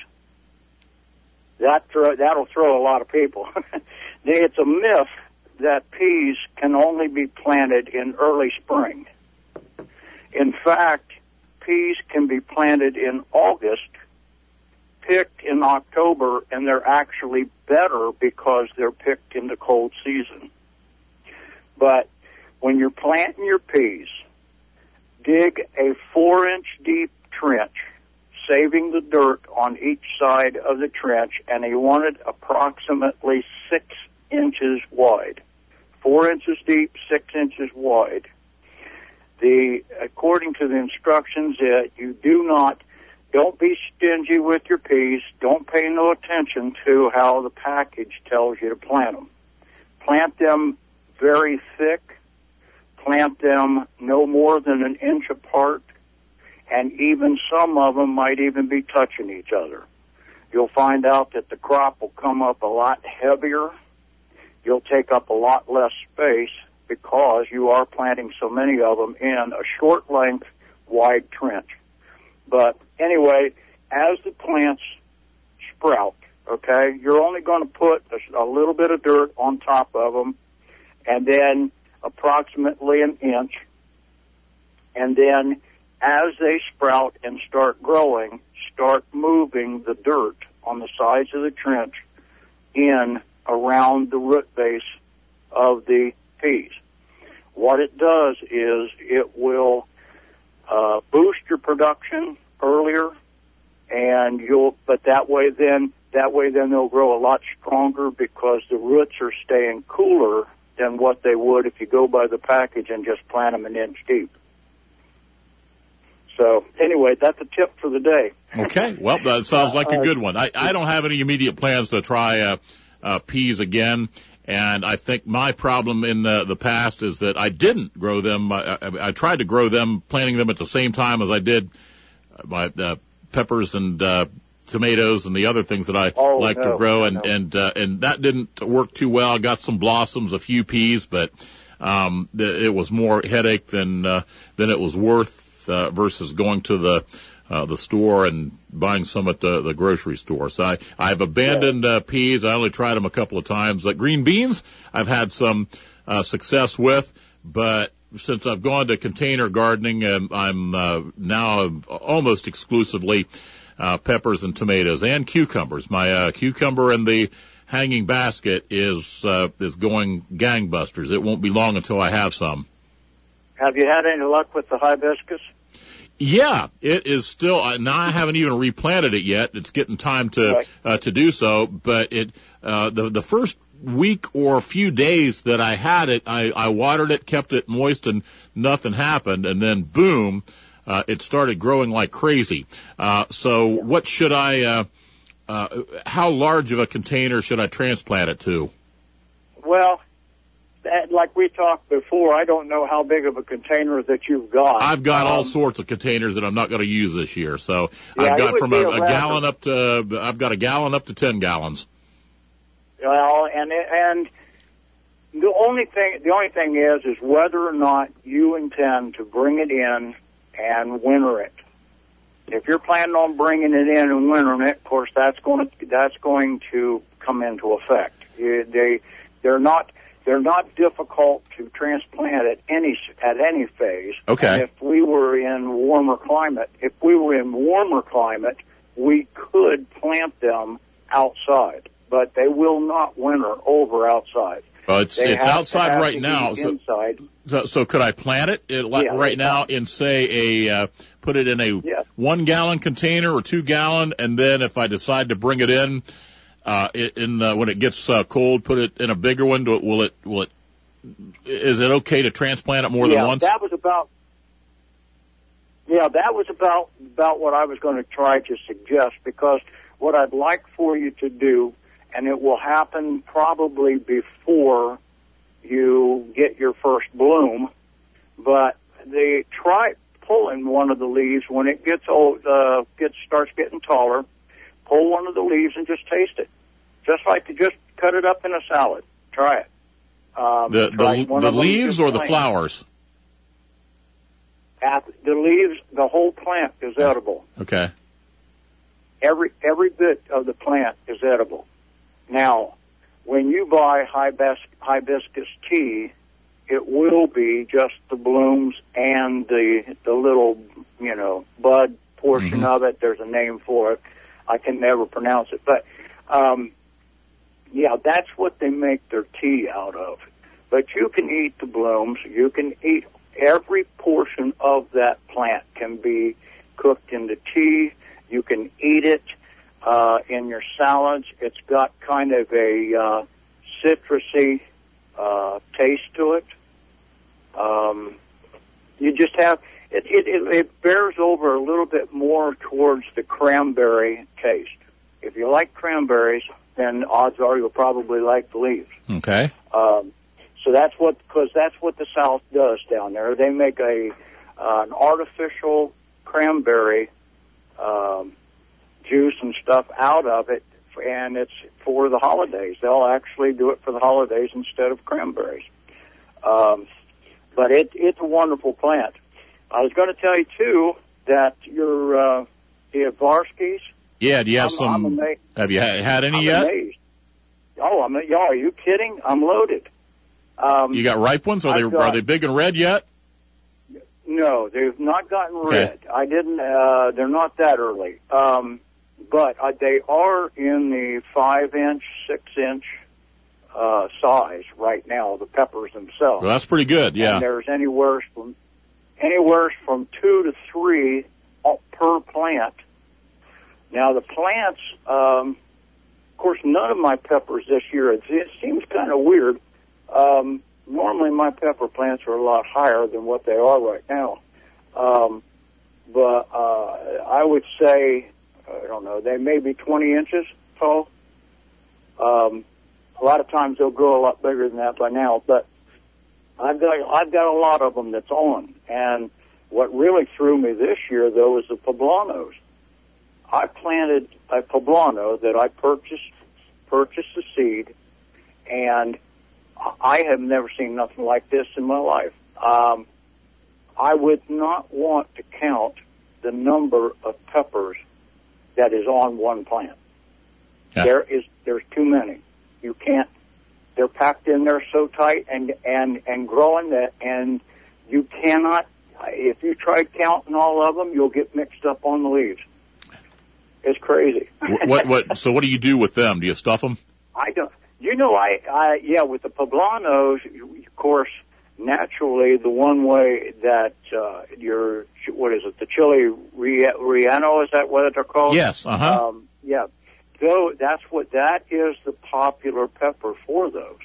That'll throw a lot of people. It's a myth that peas can only be planted in early spring. In fact, peas can be planted in August, picked in October, and they're actually better because they're picked in the cold season. But when you're planting your peas, dig a 4-inch deep trench, saving the dirt on each side of the trench, and you want it approximately 6 inches wide. 4 inches deep, 6 inches wide. According to the instructions, don't be stingy with your peas. Don't pay no attention to how the package tells you to plant them. Plant them very thick. Plant them no more than an inch apart. And even some of them might even be touching each other. You'll find out that the crop will come up a lot heavier. You'll take up a lot less space because you are planting so many of them in a short length, wide trench. But anyway, as the plants sprout, okay, you're only going to put a little bit of dirt on top of them and then approximately an inch. And then as they sprout and start growing, start moving the dirt on the sides of the trench in around the root base of the peas. What it does is it will boost your production earlier, and that way then they'll grow a lot stronger because the roots are staying cooler than what they would if you go by the package and just plant them an inch deep. So anyway, that's a tip for the day. Okay, well, that sounds like a good one. I don't have any immediate plans to try peas again. And I think my problem in the past is that I didn't grow them. I tried to grow them, planting them at the same time as I did my peppers and tomatoes and the other things that I like to grow, and that didn't work too well. I got some blossoms, a few peas, but it was more headache than it was worth versus going to the store and buying some at the grocery store. So I've abandoned peas. I only tried them a couple of times. Green beans, I've had some success with, but since I've gone to container gardening, I'm now almost exclusively peppers and tomatoes and cucumbers. My cucumber in the hanging basket is going gangbusters. It won't be long until I have some. Have you had any luck with the hibiscus? Yeah, it is still. Now I haven't even replanted it yet. It's getting time to do so. But the first week or a few days that I had it, I watered it, kept it moist, and nothing happened. And then boom, it started growing like crazy. So what should I? How large of a container should I transplant it to? Well, like we talked before, I don't know how big of a container that you've got. I've got all sorts of containers that I'm not going to use this year. So I've got from a gallon up to, I've got a gallon up to 10 gallons. Well, and the only thing is whether or not you intend to bring it in and winter it. If you're planning on bringing it in and wintering it, of course, that's going to come into effect. They're not difficult to transplant at any phase. Okay. And if we were in warmer climate, we could plant them outside, but they will not winter over outside. Well, it's outside right now. Inside. So could I plant it right now in, say, put it in a 1 gallon container or 2 gallon, and then if I decide to bring it in, when it gets cold, put it in a bigger one. Is it okay to transplant it more than once? That was about what I was going to try to suggest, because what I'd like for you to do, and it will happen probably before you get your first bloom, but try pulling one of the leaves when it gets old, starts getting taller. Pull one of the leaves and just taste it, just like to just cut it up in a salad. Try it. The leaves or the flowers? The leaves, the whole plant is edible. Okay. Every bit of the plant is edible. Now, when you buy hibiscus tea, it will be just the blooms and the little, bud portion of it. There's a name for it. I can never pronounce it. But, that's what they make their tea out of. But you can eat the blooms. You can eat every portion of that plant can be cooked into tea. You can eat it in your salads. It's got kind of a citrusy taste to it. You just have it bears over a little bit more towards the cranberry taste. If you like cranberries, then odds are you'll probably like the leaves. Okay. So because that's what the South does down there. They make an artificial cranberry juice and stuff out of it, and it's for the holidays. They'll actually do it for the holidays instead of cranberries. But it's a wonderful plant. I was going to tell you too that the Avarskis. Yeah, do you have some? Have you had any yet? Amazed. Oh, are you kidding? I'm loaded. You got ripe ones? Are they big and red yet? No, they've not gotten red. I didn't. They're not that early. But they are in the 5-inch, 6-inch size right now. The peppers themselves. Well, that's pretty good. Yeah. And there's anywhere from 2 to 3 per plant. Now the plants, of course, none of my peppers this year. It seems kind of weird. Normally my pepper plants are a lot higher than what they are right now. But I would say, I don't know, they may be 20 inches tall. A lot of times they'll grow a lot bigger than that by now, but I've got a lot of them that's on. And what really threw me this year, though, was the poblanos. I planted a poblano that I purchased the seed, and I have never seen nothing like this in my life. I would not want to count the number of peppers that is on one plant. Yeah. There's too many. You can't. They're packed in there so tight and growing that, and you cannot. If you try counting all of them, you'll get mixed up on the leaves. It's crazy. So what do you do with them? Do you stuff them? I don't. With the poblanos, of course, naturally, the one way that the chili relleno, is that what they're called? Yes. Yeah. So that is the popular pepper for those.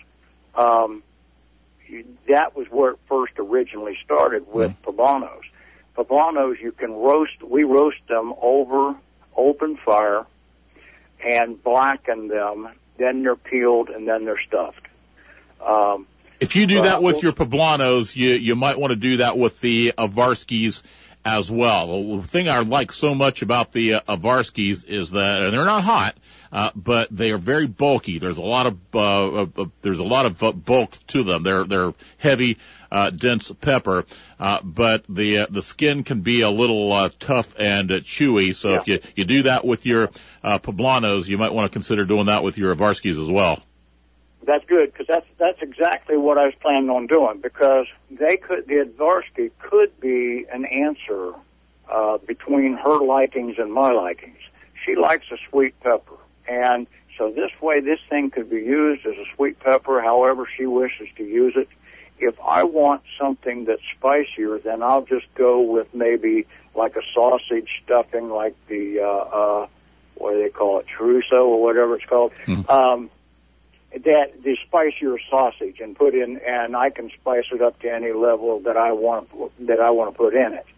That was where it first originally started with poblanos. Poblanos you can roast. We roast them over open fire and blacken them. Then they're peeled and then they're stuffed. If you do that with your poblanos, you might want to do that with the Avarskis as well. The thing I like so much about the Avarskis is that they're not hot, but they are very bulky. There's a lot of bulk to them. They're heavy, dense pepper, but the skin can be a little tough and chewy. So if you do that with your poblanos, you might want to consider doing that with your Avarskis as well. That's good, because that's exactly what I was planning on doing, because the Avarski could be an answer between her likings and my likings. She likes a sweet pepper, and so this way this thing could be used as a sweet pepper however she wishes to use it. If I want something that's spicier, then I'll just go with maybe like a sausage stuffing, like the what do they call it, chorizo or whatever it's called. That the spicier sausage and put in, and I can spice it up to any level that I want to put in it.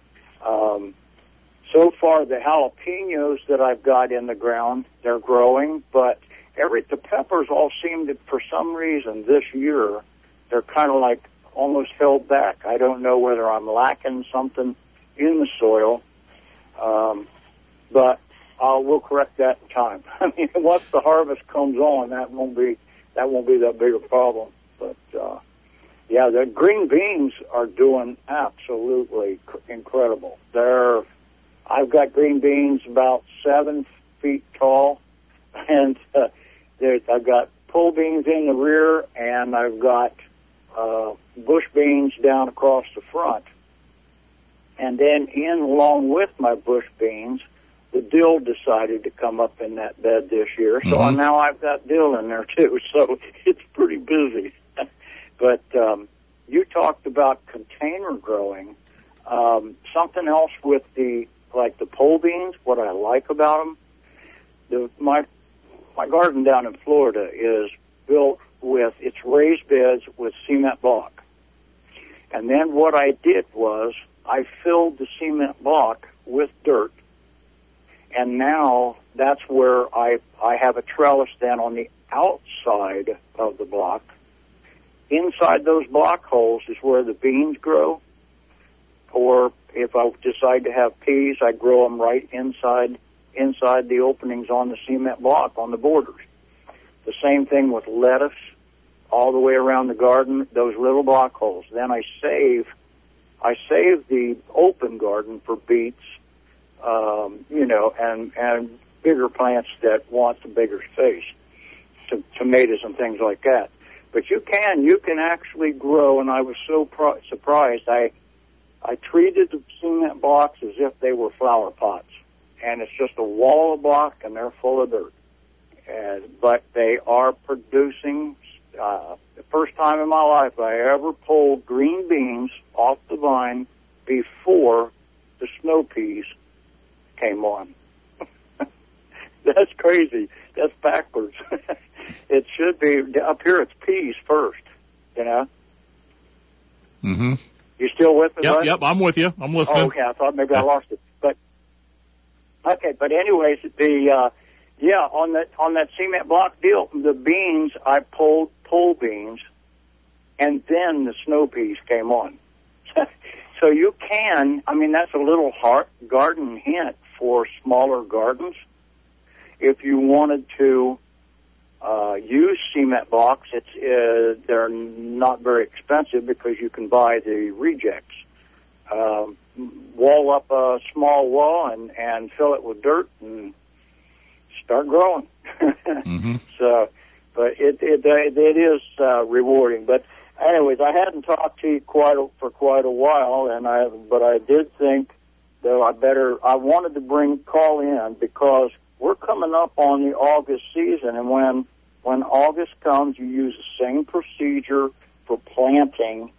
So far, the jalapenos that I've got in the ground, they're growing, but the peppers all seem to, for some reason this year, they're kind of like almost held back. I don't know whether I'm lacking something in the soil, but we'll correct that in time. I mean, once the harvest comes on, that won't be that big a problem. But yeah, the green beans are doing absolutely incredible. I've got green beans about 7 feet tall, and I've got pole beans in the rear, and I've got bush beans down across the front. And then along with my bush beans, the dill decided to come up in that bed this year. So now I've got dill in there too. So it's pretty busy. But you talked about container growing. Something else with the pole beans, what I like about them, my garden down in Florida is built with, it's raised beds with cement block. And then what I did was I filled the cement block with dirt. And now that's where I have a trellis then on the outside of the block. Inside those block holes is where the beans grow. Or if I decide to have peas, I grow them right inside the openings on the cement block on the borders. The same thing with lettuce all the way around the garden, those little block holes. Then I save the open garden for beets, and bigger plants that want the bigger space, tomatoes and things like that. But you can actually grow, and I was so surprised. I treated the cement blocks as if they were flower pots, and it's just a wall of block, and they're full of dirt. But they are producing. The first time in my life I ever pulled green beans off the vine before the snow peas came on. That's crazy. That's backwards. It should be up here. It's peas first. Mm-hmm. You still with me? Yep. I'm with you. I'm listening. Oh, okay. I thought maybe I lost it. But okay. But anyways, on that cement block deal, the beans I pulled pole beans, and then the snow peas came on. So you can. I mean, that's a little garden hint for smaller gardens. If you wanted to use cement blocks, they're not very expensive because you can buy the rejects. Wall up a small wall and fill it with dirt and start growing. Mm-hmm. So, but it is rewarding. But anyways, I hadn't talked to you for quite a while, but I did think that I wanted to call in because we're coming up on the August season, and when August comes, you use the same procedure for planting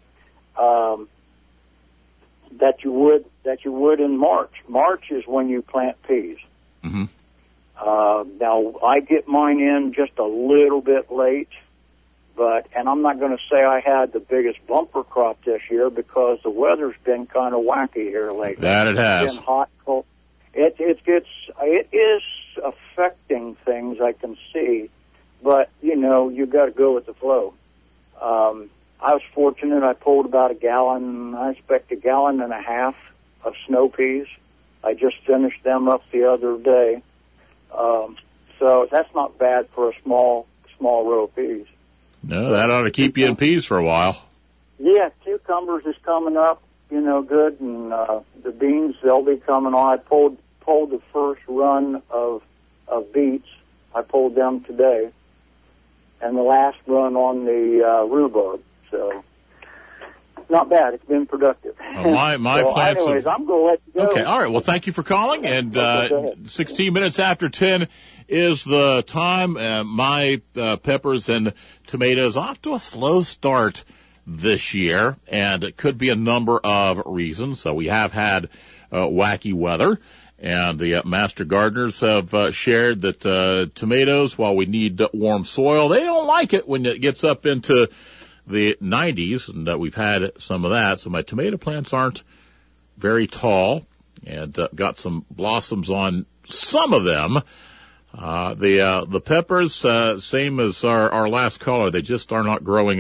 that you would in March. March is when you plant peas. Mm-hmm. Now I get mine in just a little bit late, and I'm not going to say I had the biggest bumper crop this year because the weather's been kind of wacky here lately. That it has. It's been hot, cold. It is affecting things I can see, but you got to go with the flow. I was fortunate. I pulled about a gallon. I expect 1.5 gallons of snow peas. I just finished them up the other day. So that's not bad for a small row of peas. No, that ought to keep you in peas for a while. Yeah, cucumbers is coming up, good, and the beans, they'll be coming on. I pulled the first run of beets. I pulled them today, and the last run on the rhubarb. So not bad. It's been productive. My so plants. Anyways, I'm going to let you go. Okay, all right. Well, thank you for calling. And 16 minutes after 10 is the time. My peppers and tomatoes off to a slow start this year, and it could be a number of reasons. So we have had wacky weather, and the master gardeners have shared that tomatoes, while we need warm soil, they don't like it when it gets up into the 90s, and we've had some of that. So my tomato plants aren't very tall, and got some blossoms on some of them. The peppers, same as our last caller, they just are not growing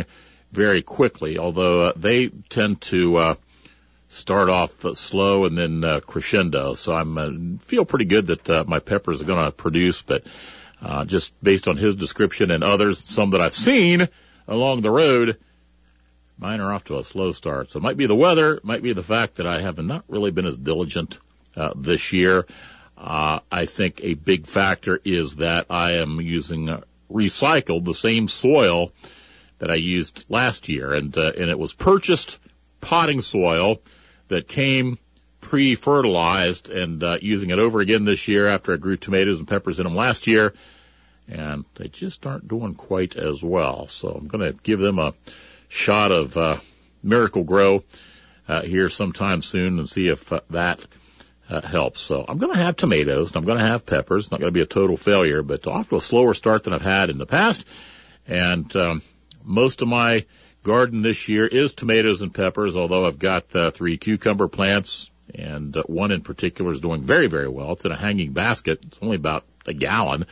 very quickly, although they tend to start off slow and then crescendo. So I'm feel pretty good that my peppers are going to produce, but just based on his description and others, some that I've seen along the road, mine are off to a slow start. So it might be the weather, it might be the fact that I have not really been as diligent this year. I think a big factor is that I am using recycled, the same soil that I used last year, and it was purchased potting soil that came pre-fertilized, and using it over again this year after I grew tomatoes and peppers in them last year, and they just aren't doing quite as well. So I'm going to give them a shot of Miracle Grow here sometime soon and see if that helps. So I'm going to have tomatoes, and I'm going to have peppers. It's not going to be a total failure, but off to a slower start than I've had in the past. And most of my garden this year is tomatoes and peppers, although I've got 3 cucumber plants, and one in particular is doing very, very well. It's in a hanging basket. It's only about a gallon.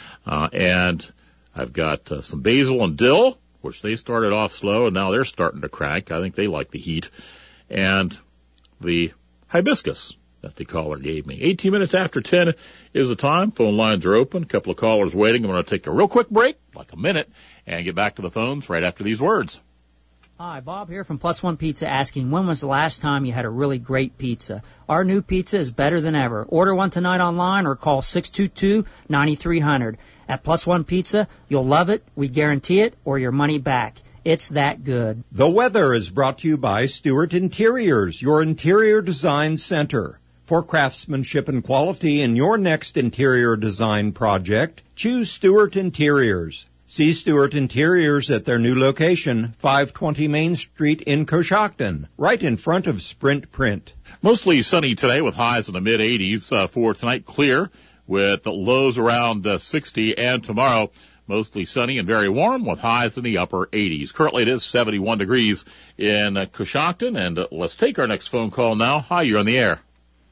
And I've got some basil and dill, which they started off slow, and now they're starting to crank. I think they like the heat. And the hibiscus that the caller gave me. 18 minutes after 10 is the time. Phone lines are open. A couple of callers waiting. I'm going to take a real quick break, like a minute, and get back to the phones right after these words. Hi, Bob here from Plus One Pizza asking, when was the last time you had a really great pizza? Our new pizza is better than ever. Order one tonight online or call 622-9300. At Plus One Pizza, you'll love it, we guarantee it, or your money back. It's that good. The weather is brought to you by Stewart Interiors, your interior design center. For craftsmanship and quality in your next interior design project, choose Stewart Interiors. See Stewart Interiors at their new location, 520 Main Street in Coshocton, right in front of Sprint Print. Mostly sunny today with highs in the mid-80s. For tonight, clear with lows around 60, and tomorrow, mostly sunny and very warm with highs in the upper 80s. Currently, it is 71 degrees in Coshocton, and let's take our next phone call now. Hi, you're on the air.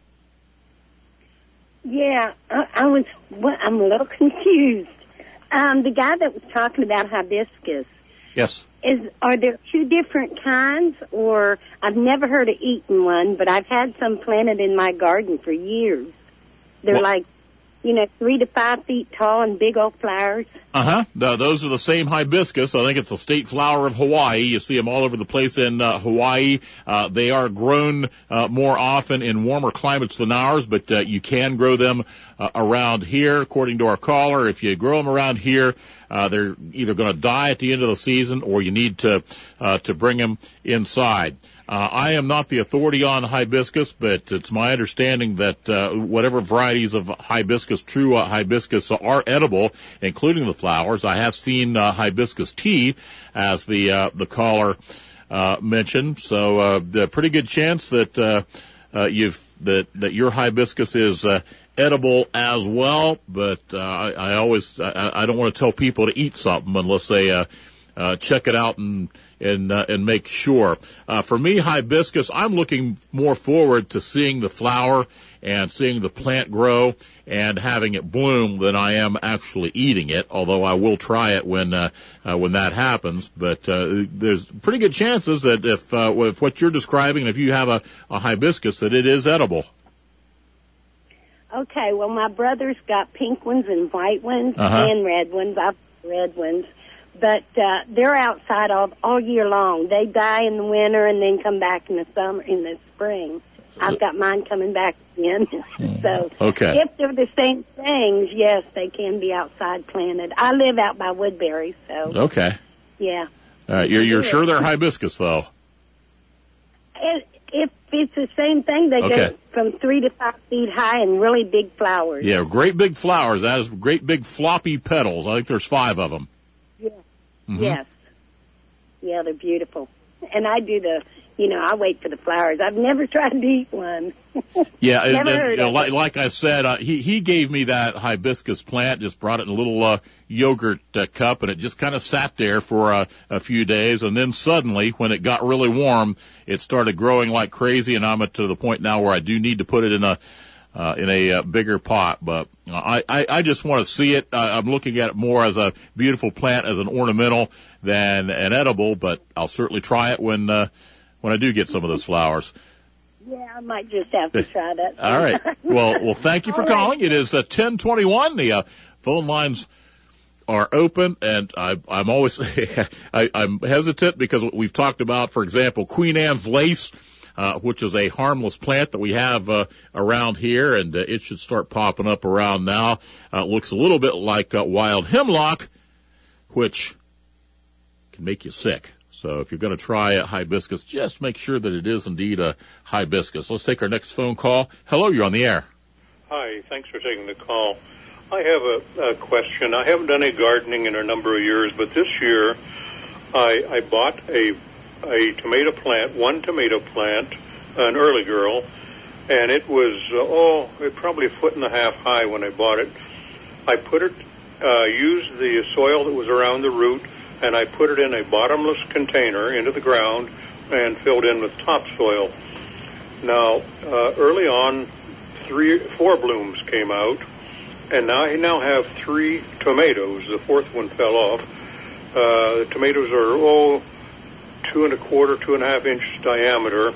Yeah, I'm a little confused. The guy that was talking about hibiscus. Yes. Are there 2 different kinds, or I've never heard of eating one, but I've had some planted in my garden for years. They're like, 3 to 5 feet tall and big old flowers. Those are the same hibiscus. I think it's the state flower of Hawaii. You see them all over the place in Hawaii. They are grown more often in warmer climates than ours, but you can grow them around here. According to our caller, if you grow them around here, they're either going to die at the end of the season, or you need to bring them inside. I am not the authority on hibiscus, but it's my understanding that whatever varieties of hibiscus, true hibiscus, are edible, including the flowers. I have seen hibiscus tea, as the caller mentioned. So a pretty good chance that that your hibiscus is edible as well. But I don't want to tell people to eat something unless they check it out and make sure. For me, hibiscus, I'm looking more forward to seeing the flower and seeing the plant grow and having it bloom than I am actually eating it, although I will try it when that happens. But there's pretty good chances that if what you're describing, if you have a hibiscus, that it is edible. Okay, well, my brother's got pink ones and white ones and red ones. I've got red ones. But they're outside all year long. They die in the winter and then come back in the spring. I've got mine coming back again. So if they're the same things, yes, they can be outside planted. I live out by Woodbury, so. Yeah. You're sure they're hibiscus, though? If it's the same thing, they go from 3 to 5 feet high and really big flowers. Yeah, great big flowers. That is great big floppy petals. I think there's 5 of them. Yeah. Yes. Yeah, they're beautiful. And I do I wait for the flowers. I've never tried to eat one. Like I said, he gave me that hibiscus plant, just brought it in a little yogurt cup, and it just kind of sat there for a few days. And then suddenly, when it got really warm, it started growing like crazy, and I'm to the point now where I do need to put it in in a bigger pot. But I just want to see it. I'm looking at it more as a beautiful plant, as an ornamental than an edible, but I'll certainly try it when I do get some of those flowers. Yeah, I might just have to try that. All right. Well, thank you for calling. It is 10:21. The phone lines are open, and I'm always I'm hesitant because we've talked about, for example, Queen Anne's lace, which is a harmless plant that we have around here, and it should start popping up around now. It looks a little bit like wild hemlock, which can make you sick. So if you're going to try a hibiscus, just make sure that it is indeed a hibiscus. Let's take our next phone call. Hello, you're on the air. Hi, thanks for taking the call. I have a question. I haven't done any gardening in a number of years, but this year I bought a tomato plant, one tomato plant, an early girl, and it was, probably 1.5 foot high when I bought it. I put it, used the soil that was around the root, and I put it in a bottomless container into the ground and filled in with topsoil. Now, early on, 4 blooms came out, and now I have 3 tomatoes. The 4th one fell off. The tomatoes are, 2¼ to 2.5 inch diameter.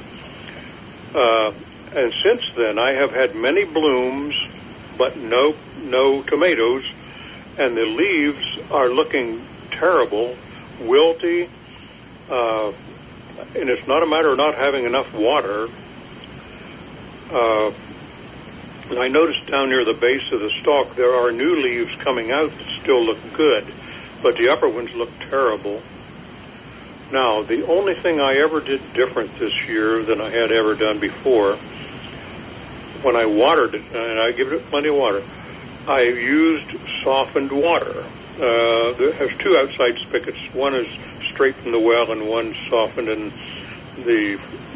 And since then, I have had many blooms, but no tomatoes, and the leaves are looking terrible, wilty, and it's not a matter of not having enough water. And I noticed down near the base of the stalk there are new leaves coming out that still look good, but the upper ones look terrible. Now, the only thing I ever did different this year than I had ever done before, when I watered it, and I give it plenty of water, I used softened water. It has 2 outside spigots. One is straight from the well, and one softened. And the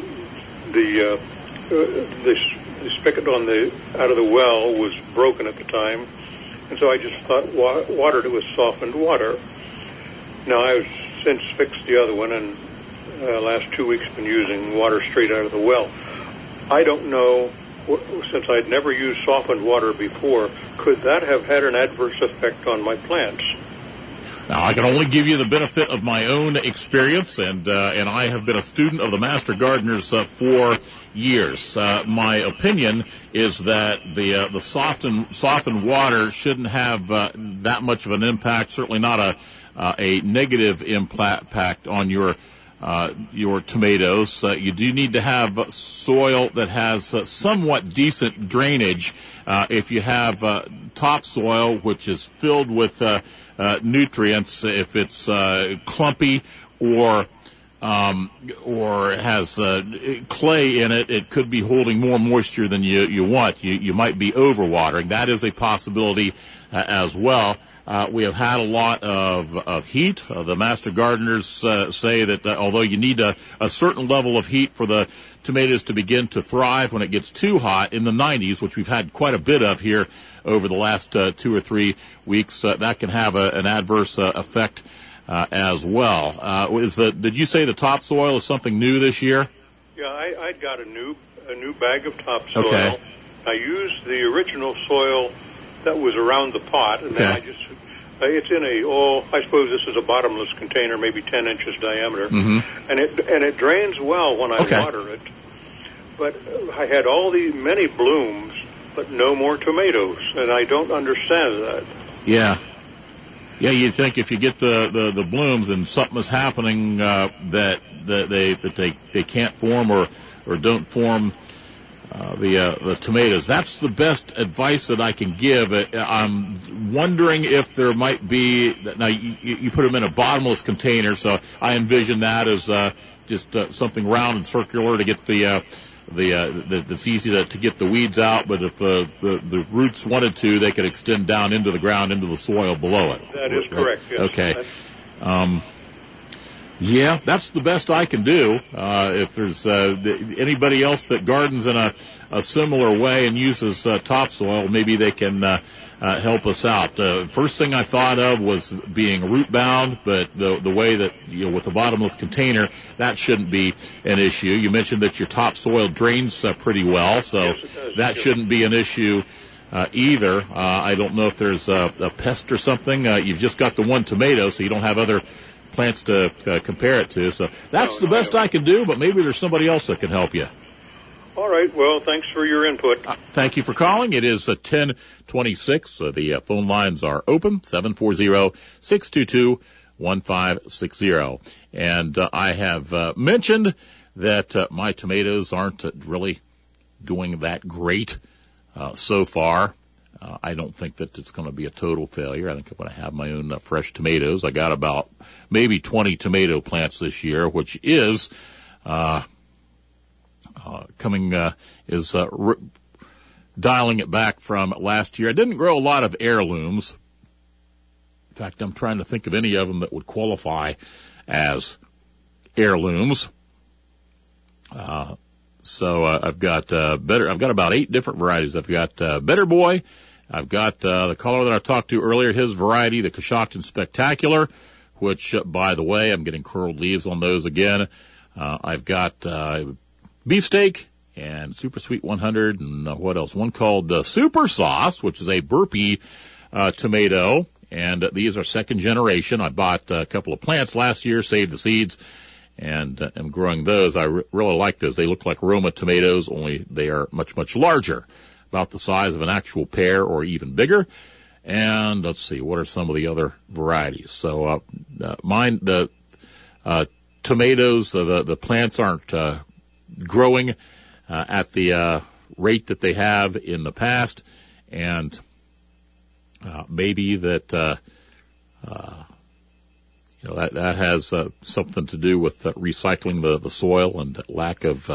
spigot on out of the well was broken at the time, and so I just watered it with softened water. Now I've since fixed the other one, and last 2 weeks been using water straight out of the well. I don't know, since I'd never used softened water before, could that have had an adverse effect on my plants? Now, I can only give you the benefit of my own experience, and I have been a student of the Master Gardeners for years. My opinion is that the softened water shouldn't have that much of an impact, certainly not a negative impact on your tomatoes. You do need to have soil that has somewhat decent drainage. If you have topsoil, which is filled with nutrients, if it's clumpy or has clay in it, it could be holding more moisture than you want. You might be overwatering. That is a possibility as well. We have had a lot of heat. The Master Gardeners say that although you need a certain level of heat for the tomatoes to begin to thrive, when it gets too hot in the 90s, which we've had quite a bit of here over the last 2 or 3 weeks, that can have an adverse effect as well. Did you say the topsoil is something new this year? Yeah, I'd got a new bag of topsoil. Okay. I used the original soil that was around the pot, and then I just it's in I suppose this is a bottomless container, maybe 10 inches diameter, and it drains well when I water it. But I had many blooms, but no more tomatoes, and I don't understand that. Yeah, you'd think if you get the blooms and something is happening that they can't form or don't form the tomatoes. That's the best advice that I can give. I'm wondering if there might be, now you put them in a bottomless container, so I envision that as just something round and circular to get that's easy to get the weeds out, but if the roots wanted to, they could extend down into the ground, into the soil below it. That is correct, yes. Okay. Yeah, that's the best I can do. If there's anybody else that gardens in a similar way and uses topsoil, maybe they can help us out. First thing I thought of was being root bound, but the way that, with the bottomless container, that shouldn't be an issue. You mentioned that your topsoil drains pretty well, so that shouldn't be an issue either. I don't know if there's a pest or something. You've just got the one tomato, so you don't have other plants to compare it to. So that's the best I can do, but maybe there's somebody else that can help you. All right. Well, thanks for your input. Thank you for calling. It is 10:26. The phone lines are open, 740-622-1560. And I have mentioned that my tomatoes aren't really doing that great so far. I don't think that it's going to be a total failure. I think I'm going to have my own fresh tomatoes. I got about maybe 20 tomato plants this year, which is dialing it back from last year. I didn't grow a lot of heirlooms. In fact, I'm trying to think of any of them that would qualify as heirlooms. So I've got about 8 different varieties. I've got Better Boy. I've got the caller that I talked to earlier, his variety, the Coshocton Spectacular, which, by the way, I'm getting curled leaves on those again. I've got Beefsteak and Super Sweet 100, and what else? One called Super Sauce, which is a burpee tomato, and these are second generation. I bought a couple of plants last year, saved the seeds, and am growing those. I really like those. They look like Roma tomatoes, only they are much, much larger, about the size of an actual pear or even bigger. And let's see, what are some of the other varieties? So the tomatoes, the plants aren't growing at the rate that they have in the past, and maybe that that has something to do with recycling the soil and lack of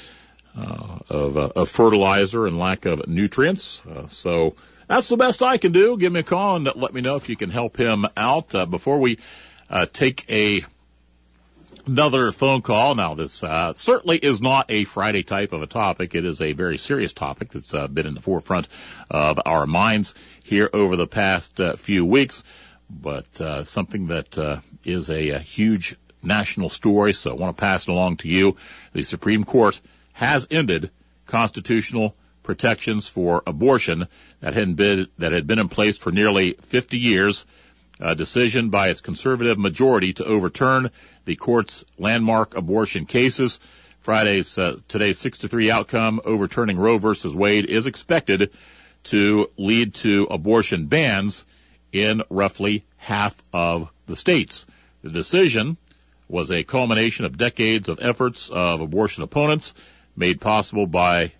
fertilizer and lack of nutrients. So that's the best I can do. Give me a call and let me know if you can help him out. Before we take another phone call. Now, this certainly is not a Friday type of a topic. It is a very serious topic that's been in the forefront of our minds here over the past few weeks, but something that is a huge national story, so I want to pass it along to you. The Supreme Court has ended constitutional protections for abortion that had been in place for nearly 50 years. A decision by its conservative majority to overturn the court's landmark abortion cases. Today's 6-3 outcome overturning Roe versus Wade is expected to lead to abortion bans in roughly half of the states. The decision was a culmination of decades of efforts of abortion opponents, made possible by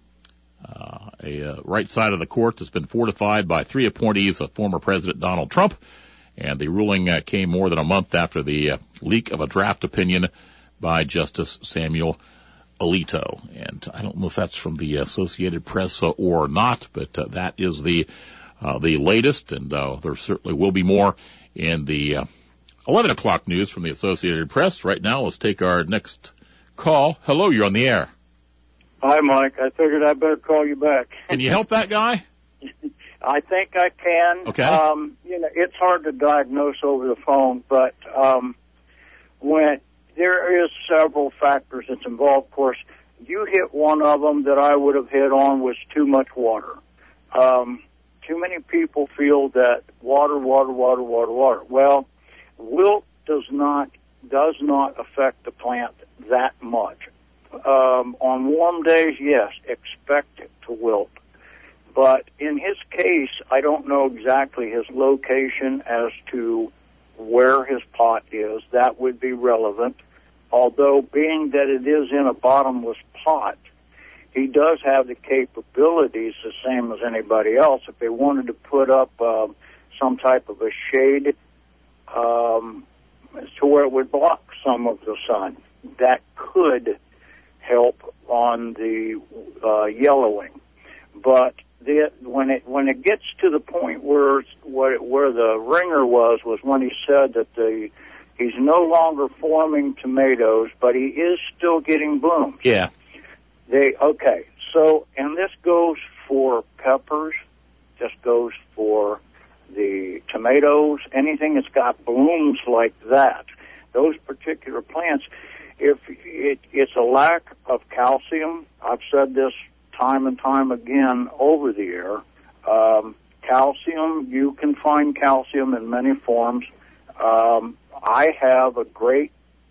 a right side of the court that's been fortified by 3 appointees of former President Donald Trump. And the ruling came more than a month after the leak of a draft opinion by Justice Samuel Alito. And I don't know if that's from the Associated Press or not, but that is the latest. And there certainly will be more in the 11 o'clock news from the Associated Press. Right now, let's take our next call. Hello, you're on the air. Hi, Mike. I figured I better call you back. Can you help that guy? I think I can. Okay. It's hard to diagnose over the phone, but when there is several factors that's involved. Of course, you hit one of them that I would have hit on was too much water. Too many people feel that water. Well, wilt does not affect the plant that much. On warm days, yes, expect it to wilt. But in his case, I don't know exactly his location as to where his pot is. That would be relevant. Although, being that it is in a bottomless pot, he does have the capabilities the same as anybody else. If they wanted to put up some type of a shade to where it would block some of the sun, that could help on the yellowing. But when it gets to the point where the ringer was when he said that he's no longer forming tomatoes, but he is still getting blooms. Yeah. So, and this goes for peppers, just goes for the tomatoes, anything that's got blooms like that. Those particular plants, if it's a lack of calcium, I've said this time and time again over the air, calcium, you can find calcium in many forms. I have a great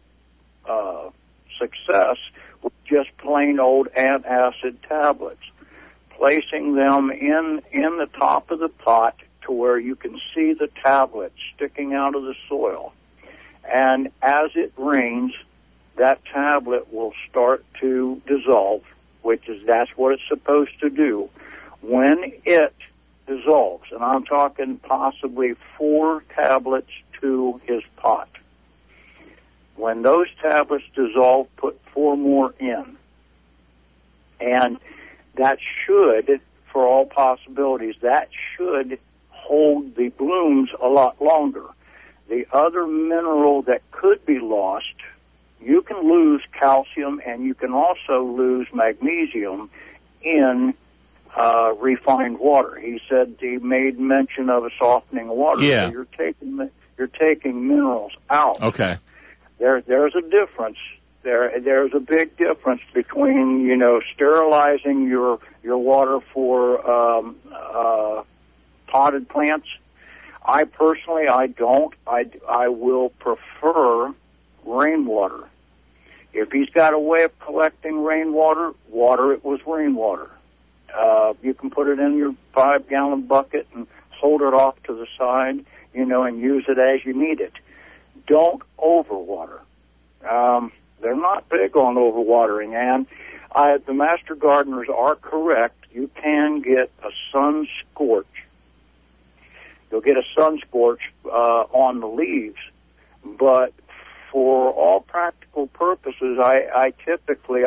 success with just plain old antacid tablets, placing them in the top of the pot to where you can see the tablet sticking out of the soil. And as it rains, that tablet will start to dissolve, that's what it's supposed to do. When it dissolves, and I'm talking possibly 4 tablets to his pot. When those tablets dissolve, put 4 more in. And that should, for all possibilities, that should hold the blooms a lot longer. The other mineral that could be lost, you can lose calcium and you can also lose magnesium in refined water. He said he made mention of a softening water. Yeah. So you're taking minerals out. Okay. There's a difference. There's a big difference between, sterilizing your water for potted plants. I personally, I don't. I will prefer rainwater. If he's got a way of collecting rainwater, water it with rainwater. You can put it in your 5-gallon bucket and hold it off to the side, and use it as you need it. Don't overwater. They're not big on overwatering, and the master gardeners are correct. You can get a sun scorch. You'll get a sun scorch on the leaves, but for all practical purposes, I typically,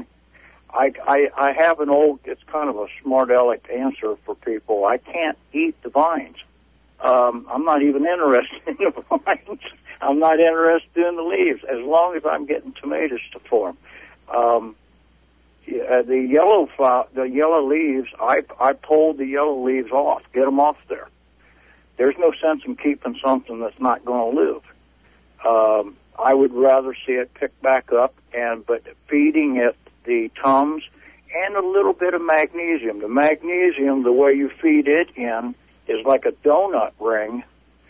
I have an old, it's kind of a smart aleck answer for people. I can't eat the vines. I'm not even interested in the vines. I'm not interested in the leaves, as long as I'm getting tomatoes to form. The yellow leaves, I pulled the yellow leaves off, get them off there. There's no sense in keeping something that's not going to live. I would rather see it pick back up, but feeding it the Tums and a little bit of magnesium. The magnesium, the way you feed it in, is like a donut ring.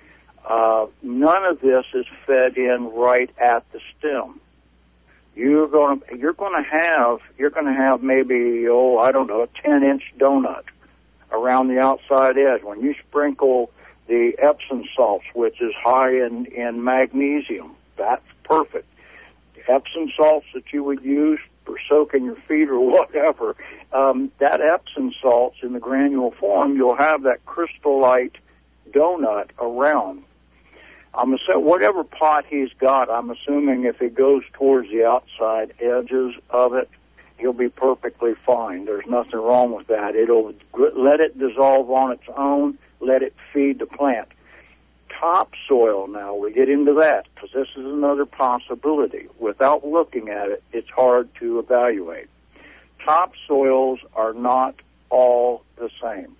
None of this is fed in right at the stem. You're going to have maybe, a 10-inch donut around the outside edge. When you sprinkle the Epsom salts, which is high in magnesium, that's perfect. The Epsom salts that you would use for soaking your feet or whatever, that Epsom salts in the granule form, you'll have that crystallite donut around. Whatever pot he's got, I'm assuming if he goes towards the outside edges of it, he'll be perfectly fine. There's nothing wrong with that. It'll let it dissolve on its own, let it feed the plant. Topsoil, now we get into that, because this is another possibility. Without looking at it, it's hard to evaluate. Topsoils are not all the same.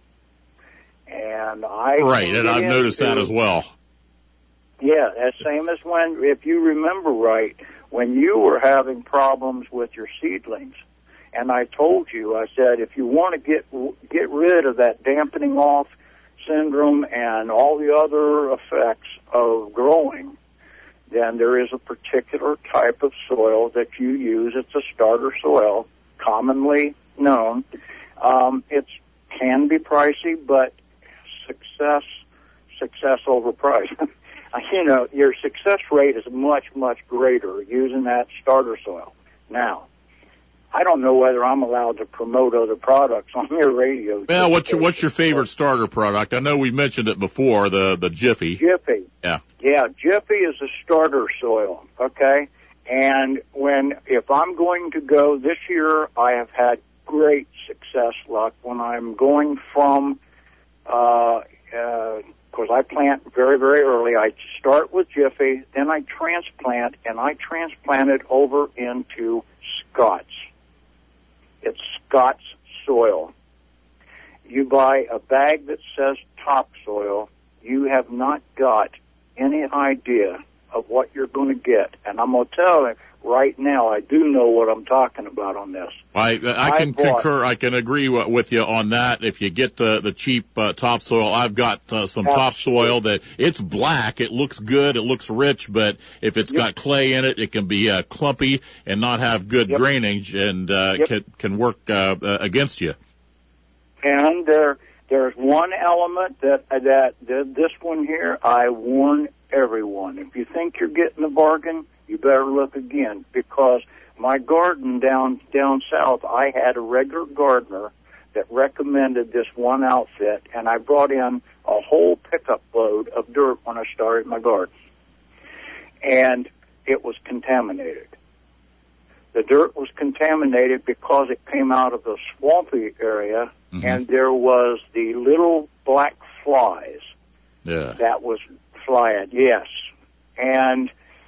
And I've noticed that as well. Yeah, as same as if you remember right, when you were having problems with your seedlings, and I told you, I said, if you want to get rid of that dampening off syndrome and all the other effects of growing, then there is a particular type of soil that you use. It's a starter soil, commonly known. It can be pricey, but success over price. Your success rate is much, much greater using that starter soil. Now, I don't know whether I'm allowed to promote other products on your radio. Well, what's your favorite starter product? I know we mentioned it before, the Jiffy. Jiffy. Yeah. Yeah, Jiffy is a starter soil, okay? And if I'm going to go this year, I have had great success luck when I'm going from, because I plant very, very early. I start with Jiffy, then I transplant, and I transplant it over into Scott's. It's Scott's soil. you buy a bag that says topsoil, you have not got any idea of what you're going to get. And I'm going to tell you right now, I do know what I'm talking about on this. I can concur. I can agree with you on that. If you get the cheap topsoil, I've got some topsoil that it's black. It looks good. It looks rich, but if it's got clay in it, it can be clumpy and not have good drainage, and can work against you. And there's one element that this one here, I warn everyone. If you think you're getting a bargain, you better look again, because my garden down south, I had a regular gardener that recommended this one outfit, and I brought in a whole pickup load of dirt when I started my garden. And it was contaminated. The dirt was contaminated because it came out of the swampy area, and there was the little black flies that was flying, yes. And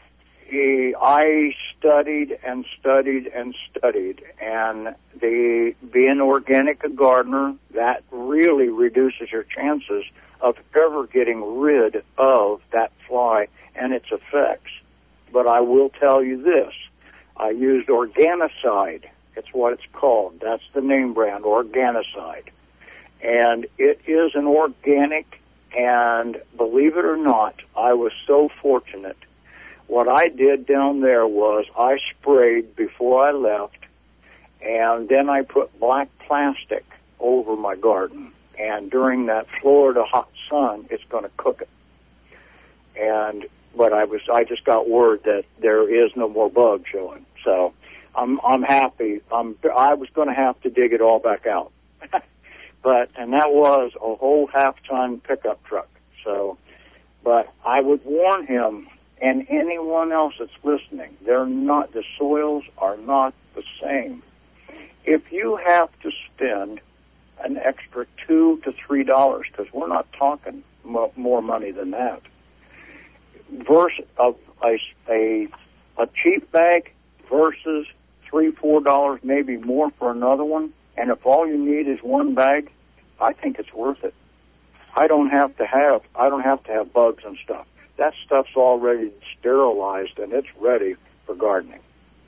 I studied and studied and studied, and being organic a gardener, that really reduces your chances of ever getting rid of that fly and its effects. But I will tell you this, I used Organicide. It's what it's called. That's the name brand, Organicide. And it is an organic, and believe it or not, I was so fortunate. What I did down there was I sprayed before I left, and then I put black plastic over my garden. And during that Florida hot sun, it's going to cook it. But I just got word that there is no more bug showing. So I'm happy. I was going to have to dig it all back out. And that was a whole half-ton pickup truck. So, but I would warn him, and anyone else that's listening, the soils are not the same. If you have to spend an extra $2 to $3, because we're not talking more money than that, versus a cheap bag versus $3-4, maybe more for another one, and if all you need is one bag, I think it's worth it. I don't have to have bugs and stuff. That stuff's already sterilized and it's ready for gardening.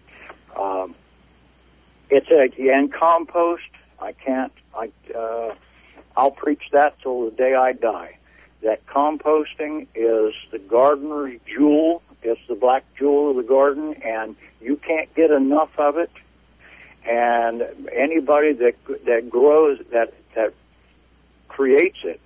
And compost, I'll preach that till the day I die. That composting is the gardener's jewel. It's the black jewel of the garden, and you can't get enough of it. And anybody that grows, that creates it,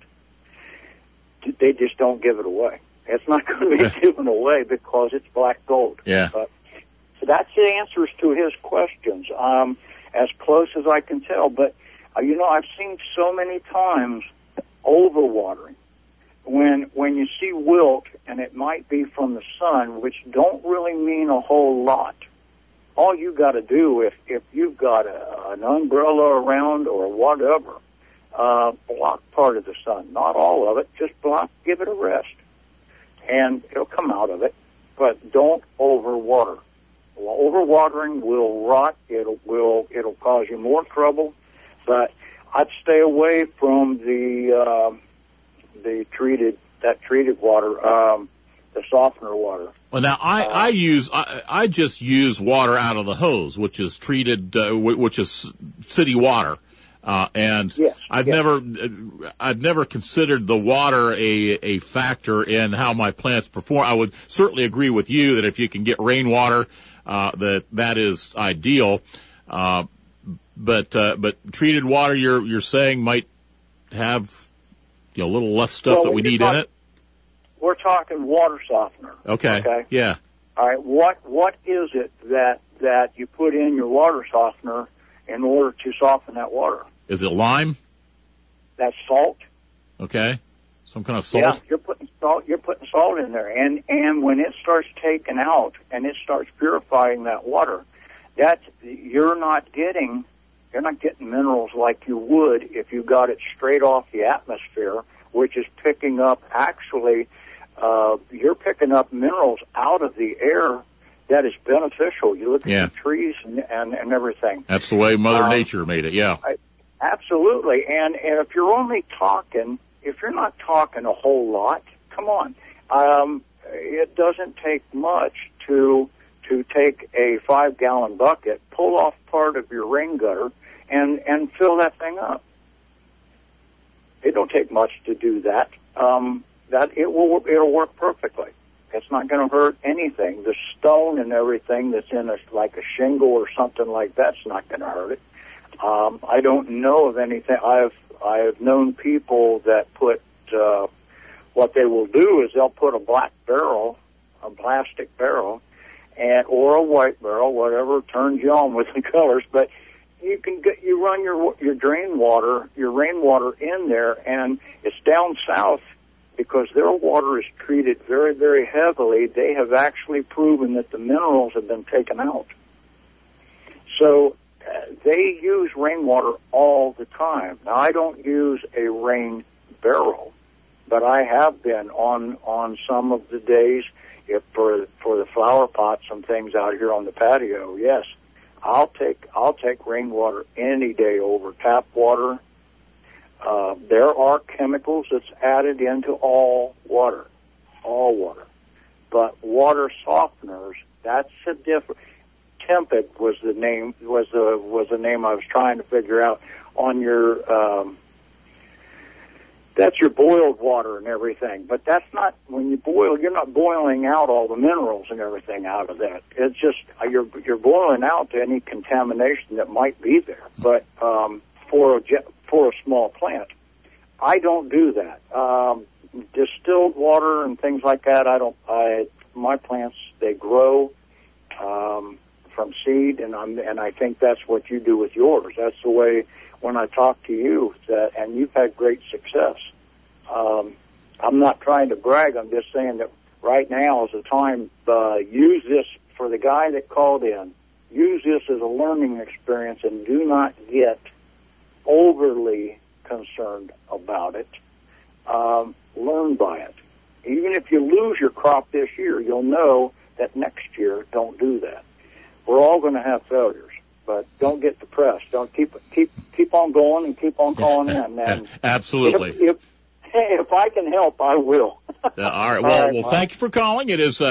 they just don't give it away. It's not going to be given away because it's black gold. Yeah. So that's the answers to his questions, as close as I can tell. But, I've seen so many times overwatering. When you see wilt, and it might be from the sun, which don't really mean a whole lot. All you got to do, if you've got an umbrella around or whatever, block part of the sun, not all of it, just give it a rest, and it'll come out of it. But don't overwater. Well, overwatering will rot. It'll cause you more trouble. But I'd stay away from the treated water, the softener water. Well, now I just use water out of the hose, which is treated, which is city water. And yes, I've never considered the water a factor in how my plants perform. I would certainly agree with you that if you can get rainwater, that is ideal. But treated water, you're saying might have, a little less stuff that we need in it? We're talking water softener. Okay. Yeah. All right. What is it that you put in your water softener in order to soften that water? Is it lime? That's salt. Okay. Some kind of salt? Yeah, you're putting salt in there. And when it starts taking out and it starts purifying that water, you're not getting minerals like you would if you got it straight off the atmosphere, which is picking up you're picking up minerals out of the air that is beneficial. You look at the trees and everything. That's the way Mother Nature made it, yeah. Absolutely. And if you're only talking, if you're not talking a whole lot, come on. It doesn't take much to take a 5-gallon bucket, pull off part of your rain gutter, and fill that thing up. It don't take much to do that. It'll work perfectly. It's not going to hurt anything. The stone and everything that's in like a shingle or something like that's not going to hurt it. I don't know of anything. I've known people that put what they will do is they'll put a black barrel, a plastic barrel, or a white barrel, whatever turns you on with the colors. But you run your rainwater in there, and it's down south because their water is treated very, very heavily. They have actually proven that the minerals have been taken out. So they use rainwater all the time. Now, I don't use a rain barrel, but I have been on some of the days for the flower pots and things out here on the patio. Yes, I'll take rainwater any day over tap water. There are chemicals that's added into all water, but water softeners, that's a different. Tepid was the name I was trying to figure out on your. That's your boiled water and everything, but that's not, when you boil, you're not boiling out all the minerals and everything out of that. It's just, you're boiling out any contamination that might be there. But, for a small plant, I don't do that. Distilled water and things like that, my plants, they grow, from seed, and I think that's what you do with yours. That's the way, when I talk to you, and you've had great success. I'm not trying to brag. I'm just saying that right now is the time. Use this for the guy that called in. Use this as a learning experience, and do not get overly concerned about it. Learn by it. Even if you lose your crop this year, you'll know that next year don't do that. We're all going to have failures. But don't get depressed. Don't keep on going and keep on calling in. And absolutely. If I can help, I will. All right. Well, thank you for calling. It is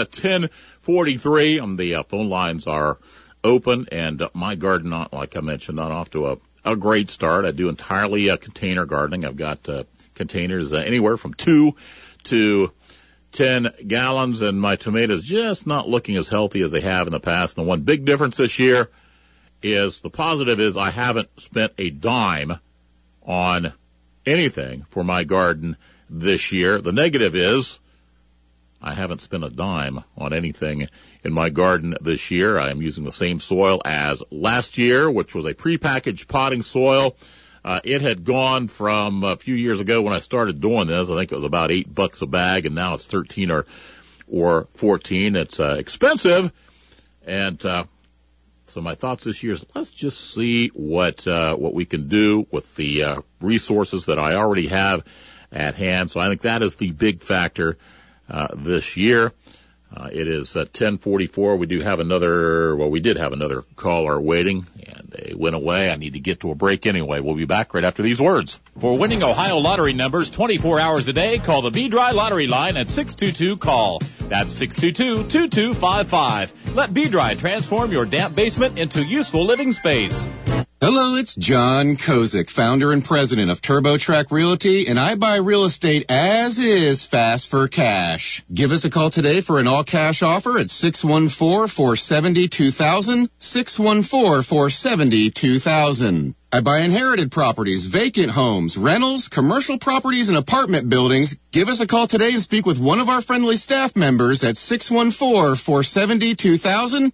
10:43. The phone lines are open, and my garden, like I mentioned, not off to a great start. I do entirely container gardening. I've got containers anywhere from 2 to 10 gallons, and my tomatoes just not looking as healthy as they have in the past. And the one big difference this year is, the positive is, I haven't spent a dime on anything for my garden this year. The negative is, I haven't spent a dime on anything in my garden this year. I am using the same soil as last year, which was a prepackaged potting soil. It had gone from a few years ago when I started doing this, I think it was about $8 a bag, and now it's 13 or 14. It's expensive, and so my thoughts this year is, let's just see what we can do with the resources that I already have at hand. So I think that is the big factor this year. It is 10:44. We did have another caller waiting, and they went away. I need to get to a break anyway. We'll be back right after these words. For winning Ohio lottery numbers 24 hours a day, call the B-Dry Lottery line at 622-CALL. That's 622-2255. Let B-Dry transform your damp basement into useful living space. Hello, it's John Kozik, founder and president of TurboTrack Realty, and I buy real estate as is, fast for cash. Give us a call today for an all-cash offer at 614-470-2000, 614-470-2000. I buy inherited properties, vacant homes, rentals, commercial properties, and apartment buildings. Give us a call today and speak with one of our friendly staff members at 614-470-2000,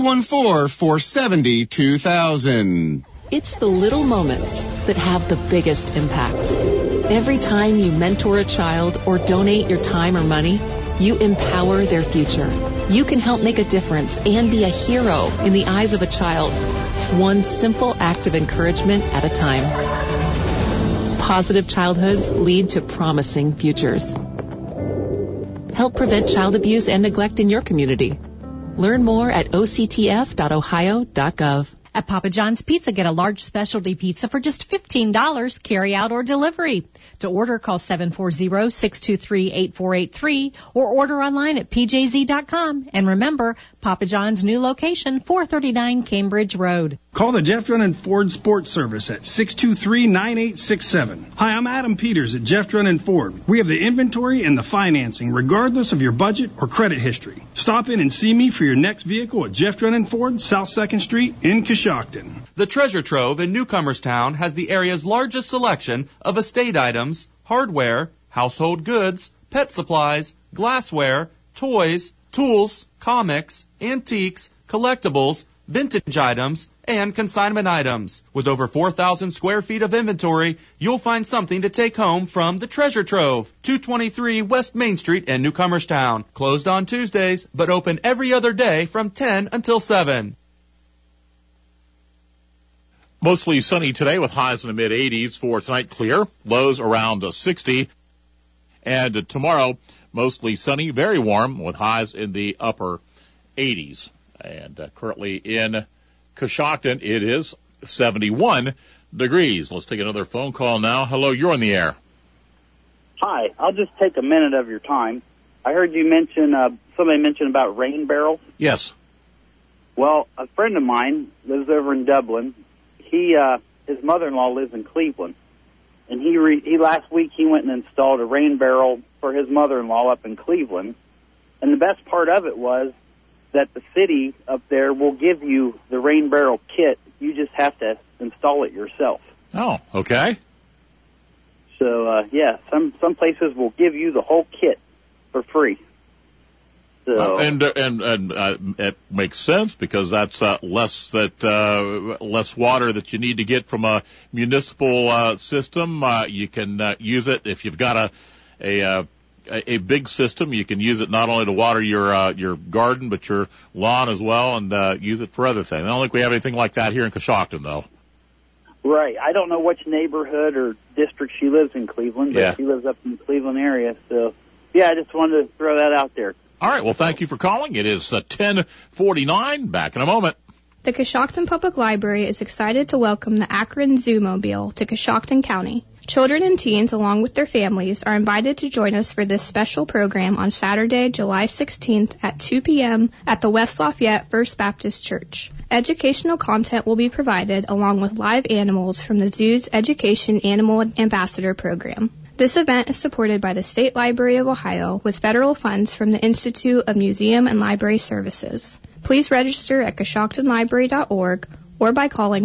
614-470-2000. It's the little moments that have the biggest impact. Every time you mentor a child or donate your time or money, you empower their future. You can help make a difference and be a hero in the eyes of a child, one simple act of encouragement at a time. Positive childhoods lead to promising futures. Help prevent child abuse and neglect in your community. Learn more at octf.ohio.gov. At Papa John's Pizza, get a large specialty pizza for just $15, carry out or delivery. To order, call 740-623-8483 or order online at pjz.com. And remember, Papa John's new location, 439 Cambridge Road. Call the Jeff Drennan Ford Sports Service at 623-9867. Hi, I'm Adam Peters at Jeff Drennan Ford. We have the inventory and the financing, regardless of your budget or credit history. Stop in and see me for your next vehicle at Jeff Drennan Ford, South 2nd Street in Coshocton. The Treasure Trove in Newcomerstown has the area's largest selection of estate items, hardware, household goods, pet supplies, glassware, toys, tools, comics, antiques, collectibles, vintage items, and consignment items. With over 4,000 square feet of inventory, you'll find something to take home from the Treasure Trove, 223 West Main Street in Newcomerstown. Closed on Tuesdays, but open every other day from 10 until 7. Mostly sunny today with highs in the mid-80s. For tonight, clear. Lows around 60. And tomorrow, mostly sunny, very warm with highs in the upper 80s. And currently in Coshocton, it is 71 degrees. Let's take another phone call now. Hello, you're on the air. Hi, I'll just take a minute of your time. I heard you mention, somebody mentioned about rain barrels. Yes. Well, a friend of mine lives over in Dublin. His mother-in-law lives in Cleveland. And he last week he went and installed a rain barrel for his mother-in-law up in Cleveland. And the best part of it was that the city up there will give you the rain barrel kit. You just have to install it yourself. Oh, okay. So, some places will give you the whole kit for free. So, and it makes sense because that's less water that you need to get from a municipal system. You can use it if you've got a big system. You can use it not only to water your garden but your lawn as well, and use it for other things. I don't think we have anything like that here in Coshocton, though. Right. I don't know which neighborhood or district she lives in Cleveland, but she lives up in the Cleveland area. So, I just wanted to throw that out there. All right. Well, thank you for calling. It is 10:49. Back in a moment. The Coshocton Public Library is excited to welcome the Akron Zoomobile to Coshocton County. Children and teens, along with their families, are invited to join us for this special program on Saturday, July 16th at 2 p.m. at the West Lafayette First Baptist Church. Educational content will be provided along with live animals from the zoo's Education Animal Ambassador Program. This event is supported by the State Library of Ohio with federal funds from the Institute of Museum and Library Services. Please register at coshoctonlibrary.org or by calling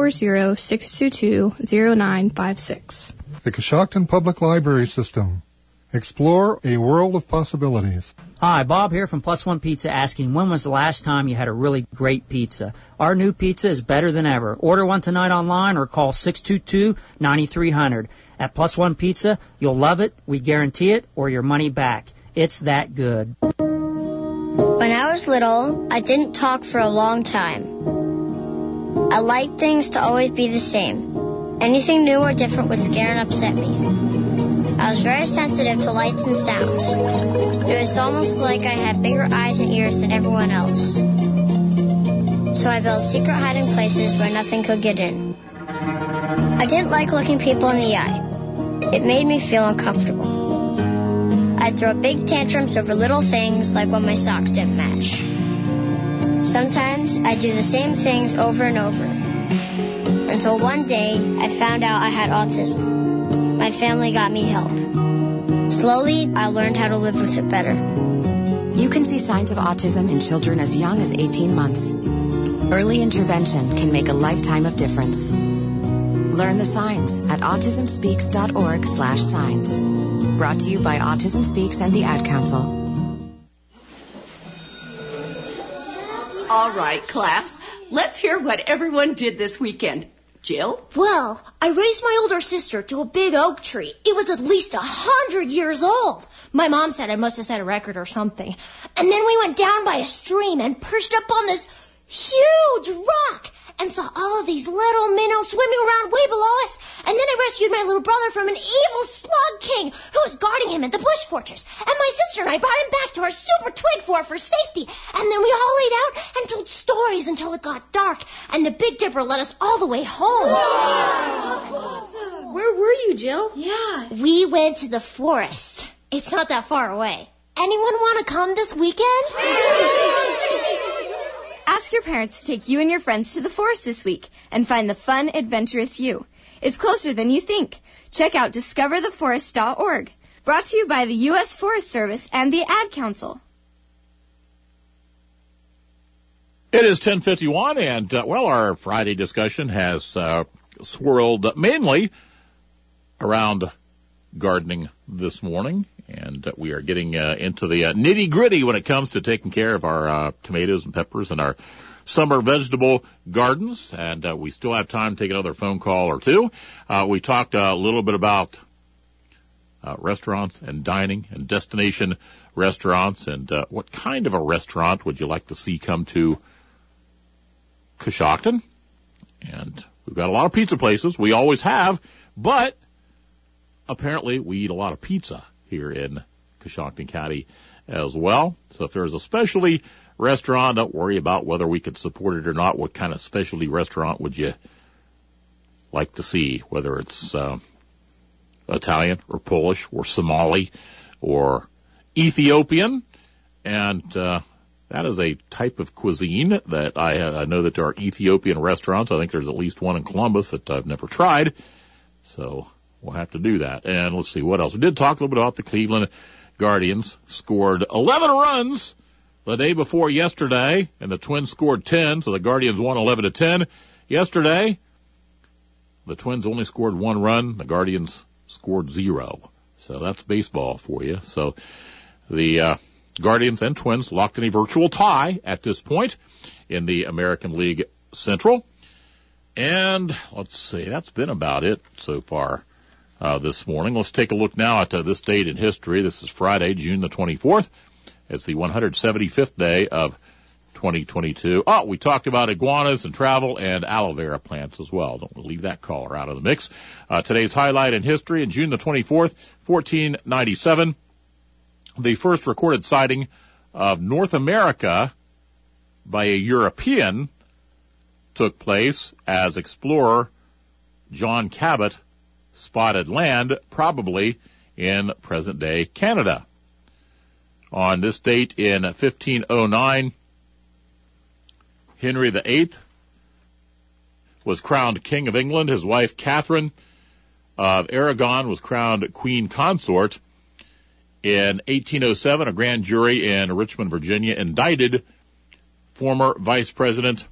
740-622-0956. The Coshocton Public Library System. Explore a world of possibilities. Hi, Bob here from Plus One Pizza asking, when was the last time you had a really great pizza? Our new pizza is better than ever. Order one tonight online or call 622-9300. At Plus One Pizza, you'll love it, we guarantee it, or your money back. It's that good. When I was little, I didn't talk for a long time. I liked things to always be the same. Anything new or different would scare and upset me. I was very sensitive to lights and sounds. It was almost like I had bigger eyes and ears than everyone else. So I built secret hiding places where nothing could get in. I didn't like looking people in the eye. It made me feel uncomfortable. I'd throw big tantrums over little things like when my socks didn't match. Sometimes I'd do the same things over and over. Until one day, I found out I had autism. My family got me help. Slowly, I learned how to live with it better. You can see signs of autism in children as young as 18 months. Early intervention can make a lifetime of difference. Learn the signs at autismspeaks.org/signs. Brought to you by Autism Speaks and the Ad Council. All right, class. Let's hear what everyone did this weekend. Jill? Well, I raised my older sister to a big oak tree. It was at least 100 years old. My mom said I must have set a record or something. And then we went down by a stream and perched up on this huge rock and saw all of these little minnows swimming around way below us. And then I rescued my little brother from an evil slug king who was guarding him at the bush fortress. And my sister and I brought him back to our super twig fort for safety. And then we all laid out and told stories until it got dark. And the Big Dipper led us all the way home. Wow. Where were you, Jill? Yeah. We went to the forest. It's not that far away. Anyone want to come this weekend? Ask your parents to take you and your friends to the forest this week and find the fun, adventurous you. It's closer than you think. Check out discovertheforest.org. Brought to you by the U.S. Forest Service and the Ad Council. It is 10:51, and, our Friday discussion has swirled mainly around gardening this morning, and we are getting into the nitty-gritty when it comes to taking care of our tomatoes and peppers and our summer vegetable gardens, and we still have time to take another phone call or two. We talked a little bit about restaurants and dining and destination restaurants, and what kind of a restaurant would you like to see come to Coshocton? And we've got a lot of pizza places. We always have, but apparently we eat a lot of pizza here in Coshocton County as well. So if there's a specialty restaurant, don't worry about whether we could support it or not. What kind of specialty restaurant would you like to see, whether it's Italian or Polish or Somali or Ethiopian? And that is a type of cuisine that I know that there are Ethiopian restaurants. I think there's at least one in Columbus that I've never tried. So we'll have to do that. And let's see what else. We did talk a little bit about the Cleveland Guardians. Scored 11 runs the day before yesterday, and the Twins scored 10, so the Guardians won 11-10. Yesterday, the Twins only scored 1 run. The Guardians scored 0. So that's baseball for you. So the Guardians and Twins locked in a virtual tie at this point in the American League Central. And let's see, that's been about it so far this morning. Let's take a look now at this date in history. This is Friday, June the 24th. It's the 175th day of 2022. Oh, we talked about iguanas and travel and aloe vera plants as well. Don't leave that caller out of the mix. Today's highlight in history, in June the 24th, 1497, the first recorded sighting of North America by a European took place as explorer John Cabot spotted land, probably in present-day Canada. On this date in 1509, Henry VIII was crowned King of England. His wife, Catherine of Aragon, was crowned Queen Consort. In 1807, a grand jury in Richmond, Virginia, indicted former Vice President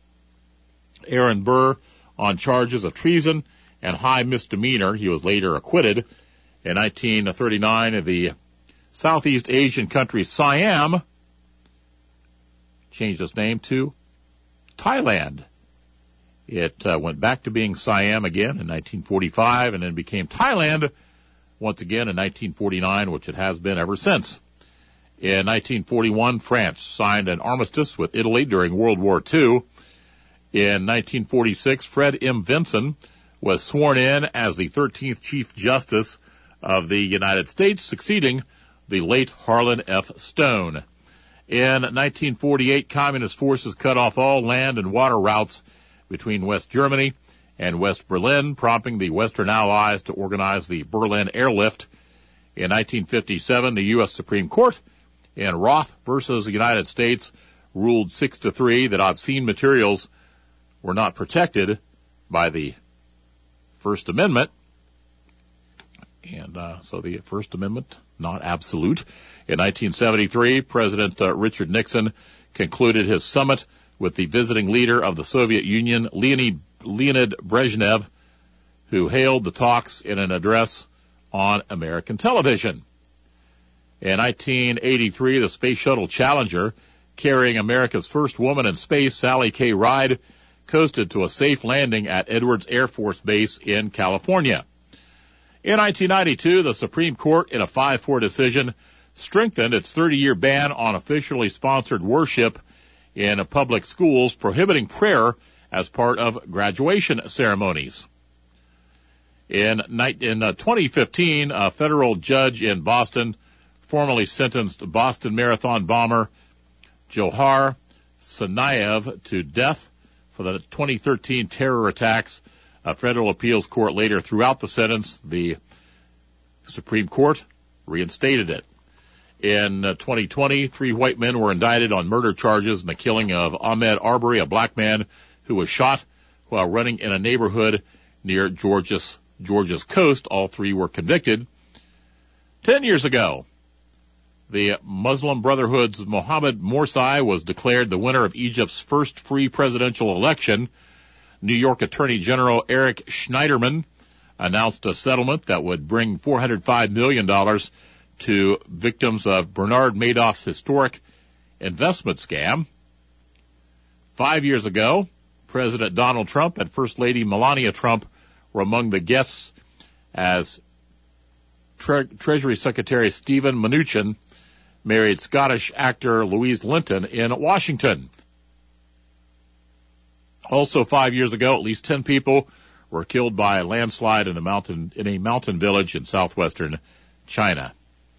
Aaron Burr on charges of treason and high misdemeanor. He was later acquitted. In 1939, the Southeast Asian country Siam changed its name to Thailand. It went back to being Siam again in 1945 and then became Thailand once again in 1949, which it has been ever since. In 1941, France signed an armistice with Italy during World War II. In 1946, Fred M. Vinson was sworn in as the 13th Chief Justice of the United States, succeeding the late Harlan F. Stone. In 1948, communist forces cut off all land and water routes between West Germany and West Berlin, prompting the Western Allies to organize the Berlin Airlift. In 1957, the U.S. Supreme Court in Roth versus the United States ruled 6-3 that obscene materials were not protected by the First Amendment. And so the First Amendment, not absolute. In 1973, President Richard Nixon concluded his summit with the visiting leader of the Soviet Union, Leonid Brezhnev, who hailed the talks in an address on American television. In 1983, the Space Shuttle Challenger, carrying America's first woman in space, Sally K. Ride, coasted to a safe landing at Edwards Air Force Base in California. In 1992, the Supreme Court, in a 5-4 decision, strengthened its 30-year ban on officially sponsored worship in public schools prohibiting prayer as part of graduation ceremonies. In 2015, a federal judge in Boston formally sentenced Boston Marathon bomber Johar Tsarnaev to death for the 2013 terror attacks. A federal appeals court later threw out the sentence. The Supreme Court reinstated it. In 2020, 3 white men were indicted on murder charges in the killing of Ahmaud Arbery, a black man who was shot while running in a neighborhood near Georgia's coast. All 3 were convicted. 10 years ago, the Muslim Brotherhood's Mohammed Morsi was declared the winner of Egypt's first free presidential election. New York Attorney General Eric Schneiderman announced a settlement that would bring $405 million to victims of Bernard Madoff's historic investment scam. 5 years ago, President Donald Trump and First Lady Melania Trump were among the guests as Treasury Secretary Stephen Mnuchin married Scottish actor Louise Linton in Washington. Also 5 years ago, at least 10 people were killed by a landslide in a mountain village in southwestern China.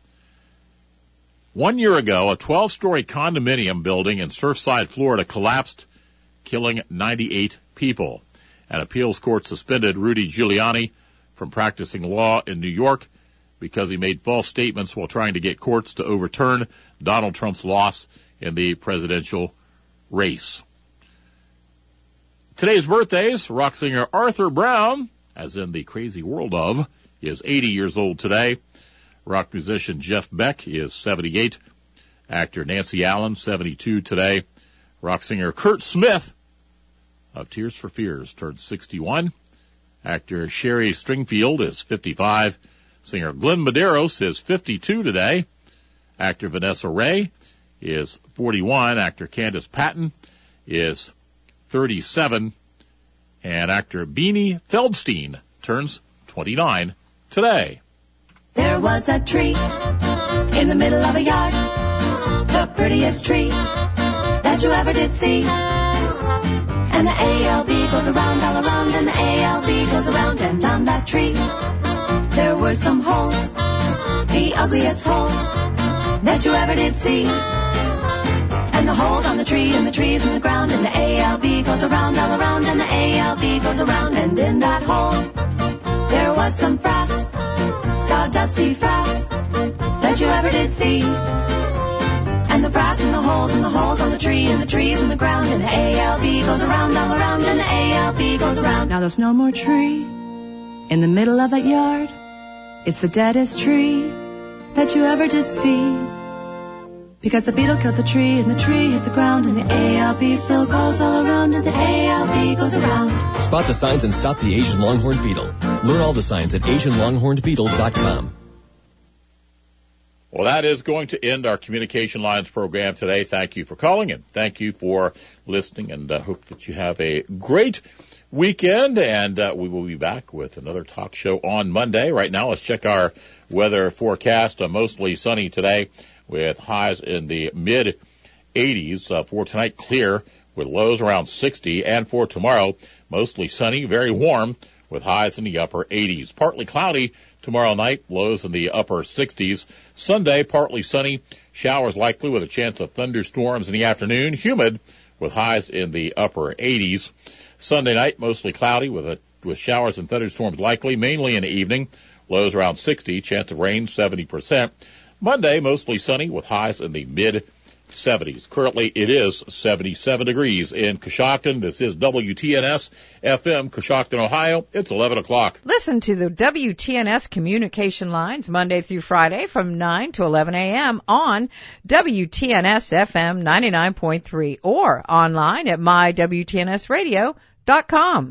1 year ago, a 12-story condominium building in Surfside, Florida collapsed, killing 98 people. An appeals court suspended Rudy Giuliani from practicing law in New York because he made false statements while trying to get courts to overturn Donald Trump's loss in the presidential race. Today's birthdays: rock singer Arthur Brown, as in the crazy world of, is 80 years old today. Rock musician Jeff Beck is 78. Actor Nancy Allen, 72 today. Rock singer Kurt Smith of Tears for Fears turned 61. Actor Sherry Stringfield is 55. Singer Glenn Medeiros is 52 today. Actor Vanessa Ray is 41. Actor Candace Patton is 37. And actor Beanie Feldstein turns 29 today. There was a tree in the middle of a yard, the prettiest tree that you ever did see. And the ALB goes around, all around, and the ALB goes around, and on that tree there were some holes, the ugliest holes that you ever did see. And the holes on the tree, and the trees in the ground, and the ALB goes around, all around, and the ALB goes around, and in that hole there was some frass, sawdusty frass that you ever did see. And the frass in the holes on the tree, and the trees in the ground, and the ALB goes around, all around, and the ALB goes around. Now there's no more tree in the middle of that yard. It's the deadest tree that you ever did see. Because the beetle killed the tree, and the tree hit the ground, and the ALB still goes all around, and the ALB goes around. Spot the signs and stop the Asian longhorned beetle. Learn all the signs at AsianLonghornedBeetle.com. Well, that is going to end our Communication Lines program today. Thank you for calling, and thank you for listening, and hope that you have a great weekend, and we will be back with another talk show on Monday. Right now, let's check our weather forecast. Mostly sunny today with highs in the mid-80s. For tonight, clear with lows around 60, and for tomorrow, mostly sunny, very warm with highs in the upper 80s. Partly cloudy tomorrow night, lows in the upper 60s. Sunday, partly sunny, showers likely with a chance of thunderstorms in the afternoon. Humid with highs in the upper 80s. Sunday night, mostly cloudy with showers and thunderstorms likely, mainly in the evening. Lows around 60, chance of rain 70%. Monday, mostly sunny with highs in the mid-70s. Currently, it is 77 degrees in Coshocton. This is WTNS FM, Coshocton, Ohio. It's 11 o'clock. Listen to the WTNS Communication Lines Monday through Friday from 9 to 11 a.m. on WTNS FM 99.3 or online at mywtnsradio.com.